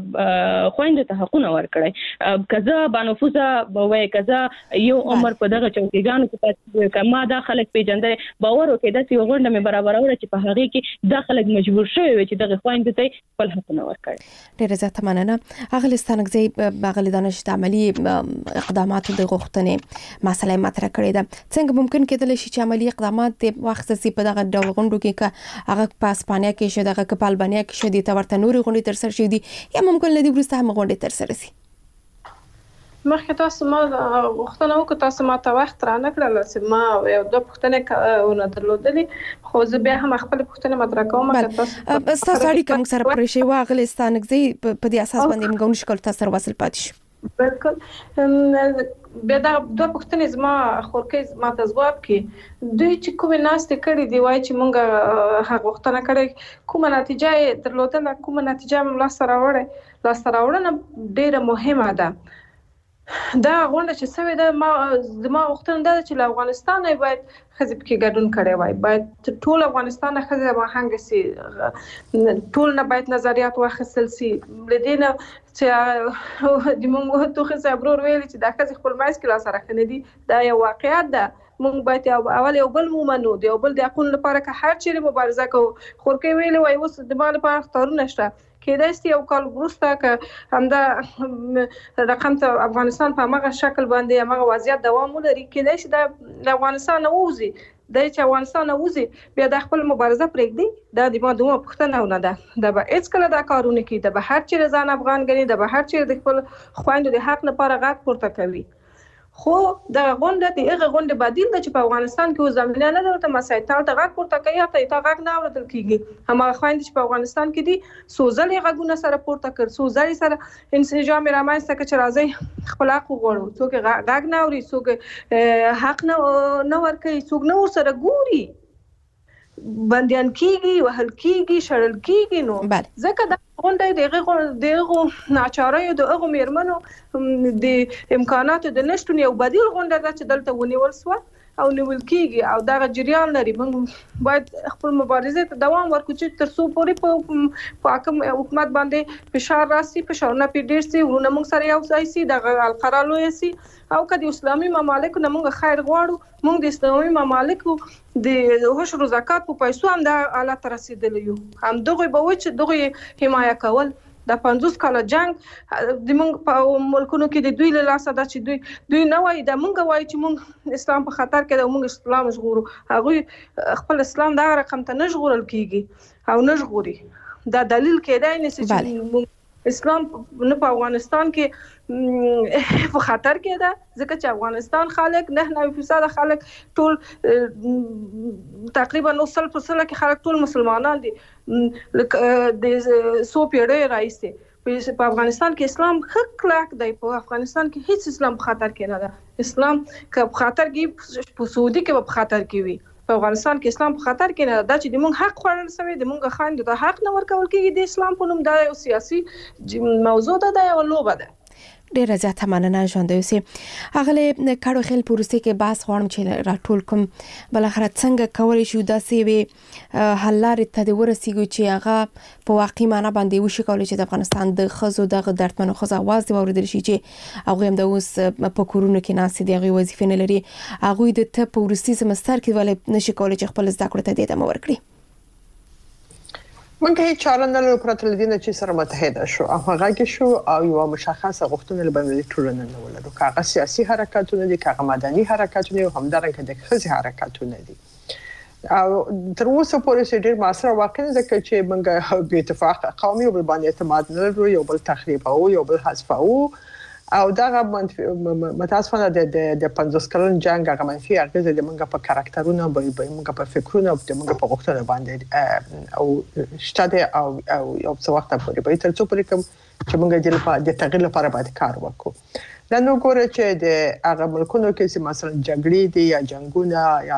خویندو ته حقونه ورکړئ. که زه بانفوسه به وایي که زه یو عمر په دغه چوکیګانو کې که ما دا خلک پیژندلی باور وکړئ داسې یوه غونډه مې برابروله چې په هغې کې دا خلک مجبور شوي وي چې دغه خویندو ته خپل حقونه ورکړي. ډېره زیاته مننه. اغلې ستانکزی اغلې دانش د عملي اقداماتو د غوښتنې مسله مطرح کړې ده څنګه ممکن کېدلی شي چې عملي اقدامات د وخت سي په دغه ډول غونډو کې که هغه په اسپانیا کې شه دغه په البانیا کې شه دي ته ورته نورې غونډې تر سره شوي دي یا ممکن له دې وروسته هم غونډې تر سره شي. مخکې تاسو ما غوښتنه وکړه تاسو ما ته وخت را نه کړل چې ما یو دوه پوښتنې ونه درلودلې خو زه بیا هم خپل پوښتنه مطرح کوم. تاسو اړیکه موږ سره پرې شوی واغلی ستانکزی په دې اساس باندې موږ نشکل تاسو سره وصل پاتې شو. بالکل بیا دا دوه پوښتنې زما خورکې ما ته ځواب کړي دوی چې کومې ناستې کړي دي وایي چې موږ هغه غوښتنه کړې کومه نتیجه یې درلودله کومه نتیجه هم لاسته راوړې لاسته راوړنه ډېره مهمه ده. دا غونډه چې سوې ده ما زما غوښتنه دا ده چې له افغانستان باید ښځې پکې ګډون کړی وای باید ټول افغانستان ښځې ماهنګ سي ټول نه باید نظریات واخیستل سي له دې نه چې د موږ توخې صاحب ورور ویلي چې دا ښځې خپل منځ کې لاسه راښنې دي دا یو واقعیت ده. موږ باید اول یو بل ومنو د یو بل د حقونو لپاره که هر چیرې مبارزه کوو. خورکۍ ویلې وایي اوس د ما لپاره اختارونه شته کېدای شي یو کال وروسته که همدا رقم ته افغانستان په همغه شکل باندې همغه وضعیت دوام ولري کېدای شي د افغانستان نه ووځي دی چې افغانستان نه وځي بیا د خپل مبارزه پرېږدي دا د ما دومره پوښتنه نه ده دا به هېڅکله دا کارونه کوي دا به هر چیرې ځان افغان ګڼي دا به هر چیرې د خپل خویندو د حق لپاره غږ پورته کوي. خو دغه غونډه د هغه غونډې بدیل ده چې په افغانستان کې اوس زمینه نه ده ورته مسایل ته غږ پورته کوي یا ته غږ نه اورېدل کېږي. هماغه خویندې چې په افغانستان کې دي څو ځلې غږونه سره پورته کړ څو ځلې سره انسجام یې رامنځته کړ چې راځئ خپل حق وغواړو څوک غږ نه اوري څوک حق نه ورکوي څوک نه ورسره ګوري بندیان کېږي وهل کېږي شړل کېږي. نو ځکه دا غونډه د هغو ناچاریو د هغو میرمنو د امکاناتو د نشتون یو بدیل غونډه ده چې دلته ونیول سوه او نیول کیږي او دا جریان لري. موږ باید خپل مبارزه ته دوام ورکړو چې تر څو پورې په حاکم حکومت باندې فشار راسي، فشارونه په ډیر سي، ورونه موږ سره یو ځای سي، د القرالو سي او کدي اسلامي ممالک نه موږ خیر غواړو. موږ د اسلامي ممالکو د عشر زکات په پیسو هم د حالت رسیدلی یو. هم دغه به و چې دغه حمایه کول د پنځوس کاله جنگ د موږ په ملکونو کې د دوی له لاسه دا چې دوی دوی نه وایي د موږ وایي چې موږ اسلام په خطر کې د موږ اسلام ژغورو. هغه خپل اسلام دا رقم ته نه ژغورل کیږي او نه ژغوري. دا دلیل کېدای نه چې اسلام نه په افغانستان کې په خطر کې ده، ځکه چې افغانستان خلک نه نه فیصد خلک ټول تقریبا نو سل پر سل کې خلک ټول مسلمانان دي. د سو پیړۍ راځي په افغانستان کې اسلام حق کلاک دی. په افغانستان کې هیڅ اسلام په خطر کې نه ده. اسلام که په خطر کې په سعودي کې په خطر کې وي، په افغانستان کې اسلام په خطر کې نه ده. چې د موږ حق خوړل شوی، د موږ خاين د حق نه ورکول کېږي. د اسلام په نوم دا یو سیاسي موضوع ده، دا یو لوبه ده. ډیره زیاته مننه ژوند اوسئ. اغله کډو خل پروسې کې باس غواړم چې راټول کوم بل اخر څنګه کولای شو داسې وي حل لارې ته د ورسیږي چې هغه په واقعي معنی باندې وشي کولای چې د افغانستان د خزو دغه درتمنو خزو आवाज دی اوریدل شي چې هغه هم د اوس په کورونو کې ناس دي، هغه وظیفه نه لري، هغه د ته په ورسي سمستر کې ولې نشي کولای چې خپل زده کړې ته د ادامه ورکړي. منګه هیڅ چاره نه لرو پرته لدینه چې سره متحده شو او هغه کې شو او یو مشخصه غوښتنه لبنلي ټولنه نه ولرو. کاغه سیاسي حرکتونه دي، کاغه مدني حرکتونه او همدارنګه د خزي حرکتونه دي. او تر اوسه پورې ډېر ماسره واقع نه ده چې منګه به اتفاق قومي او باندې اعتماد نه لرو، یو بل تخریب او یو بل حذف او او دا متاسفانه د د پنځوس کلن جنگ هغه منفي اغیزه د منګه په کاراکټرونو به منګه په فکرونو او د منګه په غوښتنه باندې او شته او او یو څه وخت پورې به تر څو پورې کوم چې منګه د تغیر لپاره باید کار وکړو. دا نو ګوره چې د هغه ملکونو کې چې مثلا جګړې دي یا جنگونه یا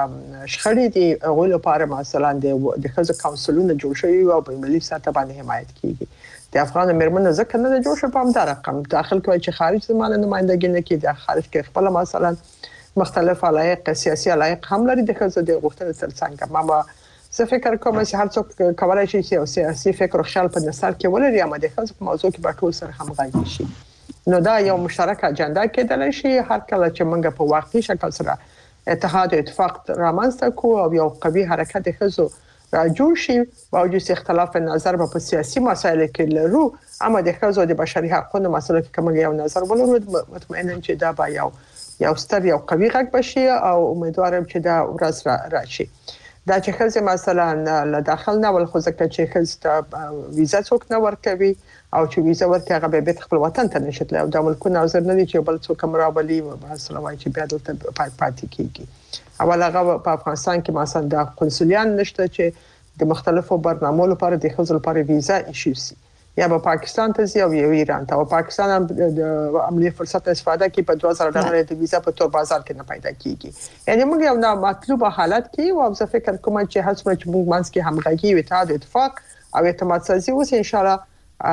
شخړې دي، هغه لپاره مثلا د خزو کونسلونه جوړ شوي او په ملي سطح باندې حمایت کیږي. د افغان میرمنو ځکه نه جوړ شو په همدا رقم داخل کوي چې خارج زمانه نمائندګي نه کوي، د خارج کې خپل مثلا مختلف علایق سیاسي علایق هم لري د خزو د غوښتنې ترڅنګ. ما زه فکر کوم چې هر څوک کولای شي چې سیاسي فکر او خیال په نظر کې ولري، اما د خزو په موضوع کې به ټول سره همغږي شي. نو دا یو مشترک اجنډا کېدلی شي هر کله چې موږ په واقعي شکل سره اتحاد او اتفاق رامنځته کوو او یو قوي حرکت خزو را جوړ شي. باوجود اختلاف نظر په سیاسي مسایلو کې لرو، اما د خزو د بشري حقوقو مسله کې کوم یو نظر ولرو، مطمئنم چې دا به یو یو ستر یو قوي غږ بشي او امیدوارم چې دا ورځ راشي. دا چې خزه مثلا له داخل نه ول خو ځکه چې خزه ویزا څوک نه ورکوي او چې ویزا ورکړي هغه به بیت خپل وطن ته نشي تللی او د ملکونو نظر نه دي چې بل څوک مرابلي مثلا وایي چې بیا دلته پاتې کیږي. اول هغه په افغانستان کې مثلا د قنصلیان نشته چې د مختلفو برنامو لپاره د خزو لپاره ویزا ایشو سي، یا په پاکستان ته ځي او یا ایران ته. او پاکستان هم د عملی فرصت استفاده کوي په دوه زره ډالر د ویزا په تور بازار کې نه پیدا کیږي. یعنی موږ یو نامطلوبه حالت کې او زه فکر کوم چې هڅه کوي چې موږ منځ کې همغږي او اتحاد اتفاق او اعتماد سازي وسي ان شاء الله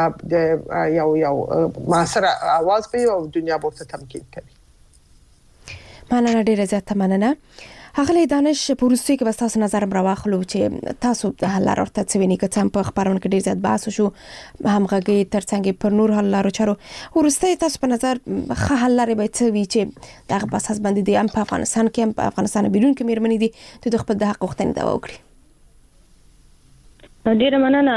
د یو یو معاصره आवाज به او دنیا به تمکین کوي. مننه ډیره زیاته مننه. هغه دانش پروسې کې بس تاسو نظر راوخلو چې تاسو د حل لارو ته څه ویني، که څم په خبرونه کې ډیر زیات بحث شو همغږي ترڅنګ پر نور حل لارو چارو ورسته تاسو په نظر خه حل لارې به څه وی چې دغه بس اس باندې د ام په افغانستان کې هم په افغانستان بیرون کې میرمنې دي د خپل د حق غوښتنې دا وکړي. ډیره مننه.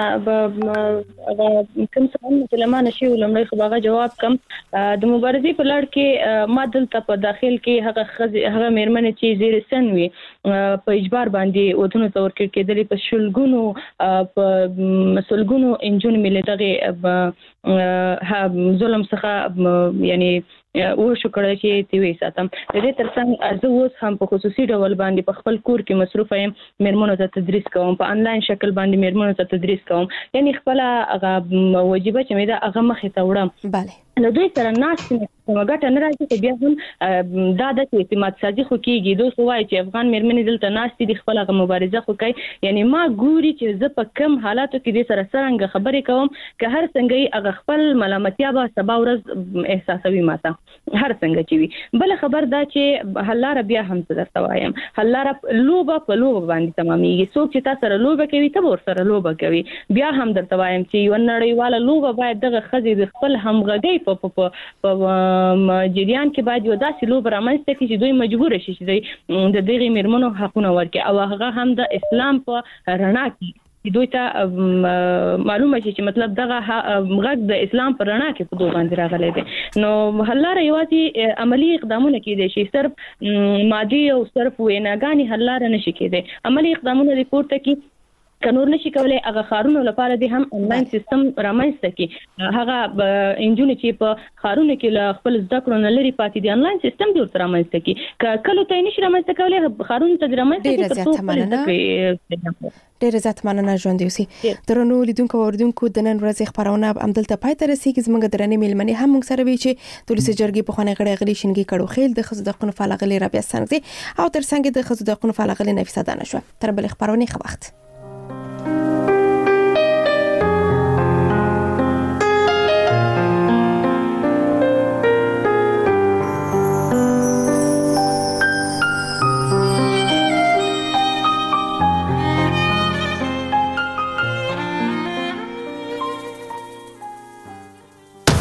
کوم څه چې لمانه شي ولمړی خو هغه جواب کم د مبارزې په لړ کې ما دلته په داخل کې هغه هغه میرمنې چې زیر سن وي په اجبار باندې ودونو تور کې کېدلې په شلګونو په مسلګونو انجون ملي دغه ظلم څخه یعنی او شو کړی چې تی وی ساتم. د دې ترڅنګ زه اوس هم په خصوصي ډول باندې په خپل کور کې مصروف یم، میرمنو ته تدریس کوم، په انلاین شکل باندې میرمنو ته تدریس کوم، یعنی خپل هغه وجیبه چې مې دا هغه مخې ته وړم. bale نو دوی سره ناس مګټه نه راځي بیا هم دا د اعتماد سازي خو کېږي دوی سوای چې افغان مېرمنې دلته ناس دي خپل غو مبارزه خو کوي یعنی ما ګوري چې زه په کم حالاتو کې د سره سرنګ خبرې کوم که هر څنګه هغه خپل ملامتیا به سبا ورځ احساسوي ماته هر څنګه چې وي بل خبر دا چې حلاره بیا هم څه درته وایم حلاره لوبه په لوبه باندې تمامېږي څوک چې تاسو سره لوبه کوي ته ور سره لوبه کوي بیا هم درته وایم چې یو نړیواله لوبه باید دغه خزې د خپل همغږي په په جریان کې باید یو داسې لوب رامنځته کړي چې دوی مجبور شي چې د دغه میرمنو حقونه ورکړي او هغه هم د اسلام په رڼا کې دوی ته معلومه شي چې مطلب دغه غږ د اسلام په رڼا کې په دوه باندې راغلی دی نو حلاره یوازې عملی اقدامونه کېدای شي صرف مادي او صرف ویناګانی حلاره نشي کېدای عملی اقدامونه ریپورت کې کنور نشي کولای هغه خارونو لپاره د هم انلاین سیستم رامنځته کی هغه انجونې چې په خارونو کې خپل زده کړو نه لري پاتې دي انلاین سیستم جوړ رامنځته کی کله ته نشي رامنځته کولای خارونو ته رامنځته کی ډېر زیات مننه ژوند یوسي درنو لیدونکو اوردونکو د نن ورځې خبرونه عمدلته پای ته رسیدي زموږ درنې میلمنې هم موږ سره وی چې د ولسی جرګې په خانه غړي غلي شینګي کړو خیل د خزو د قنو فعال غلي رابیا سنګي او تر څنګ د خزو د قنو فعال غلي نفیسه دانه شو تر بل خبرونه خو وخت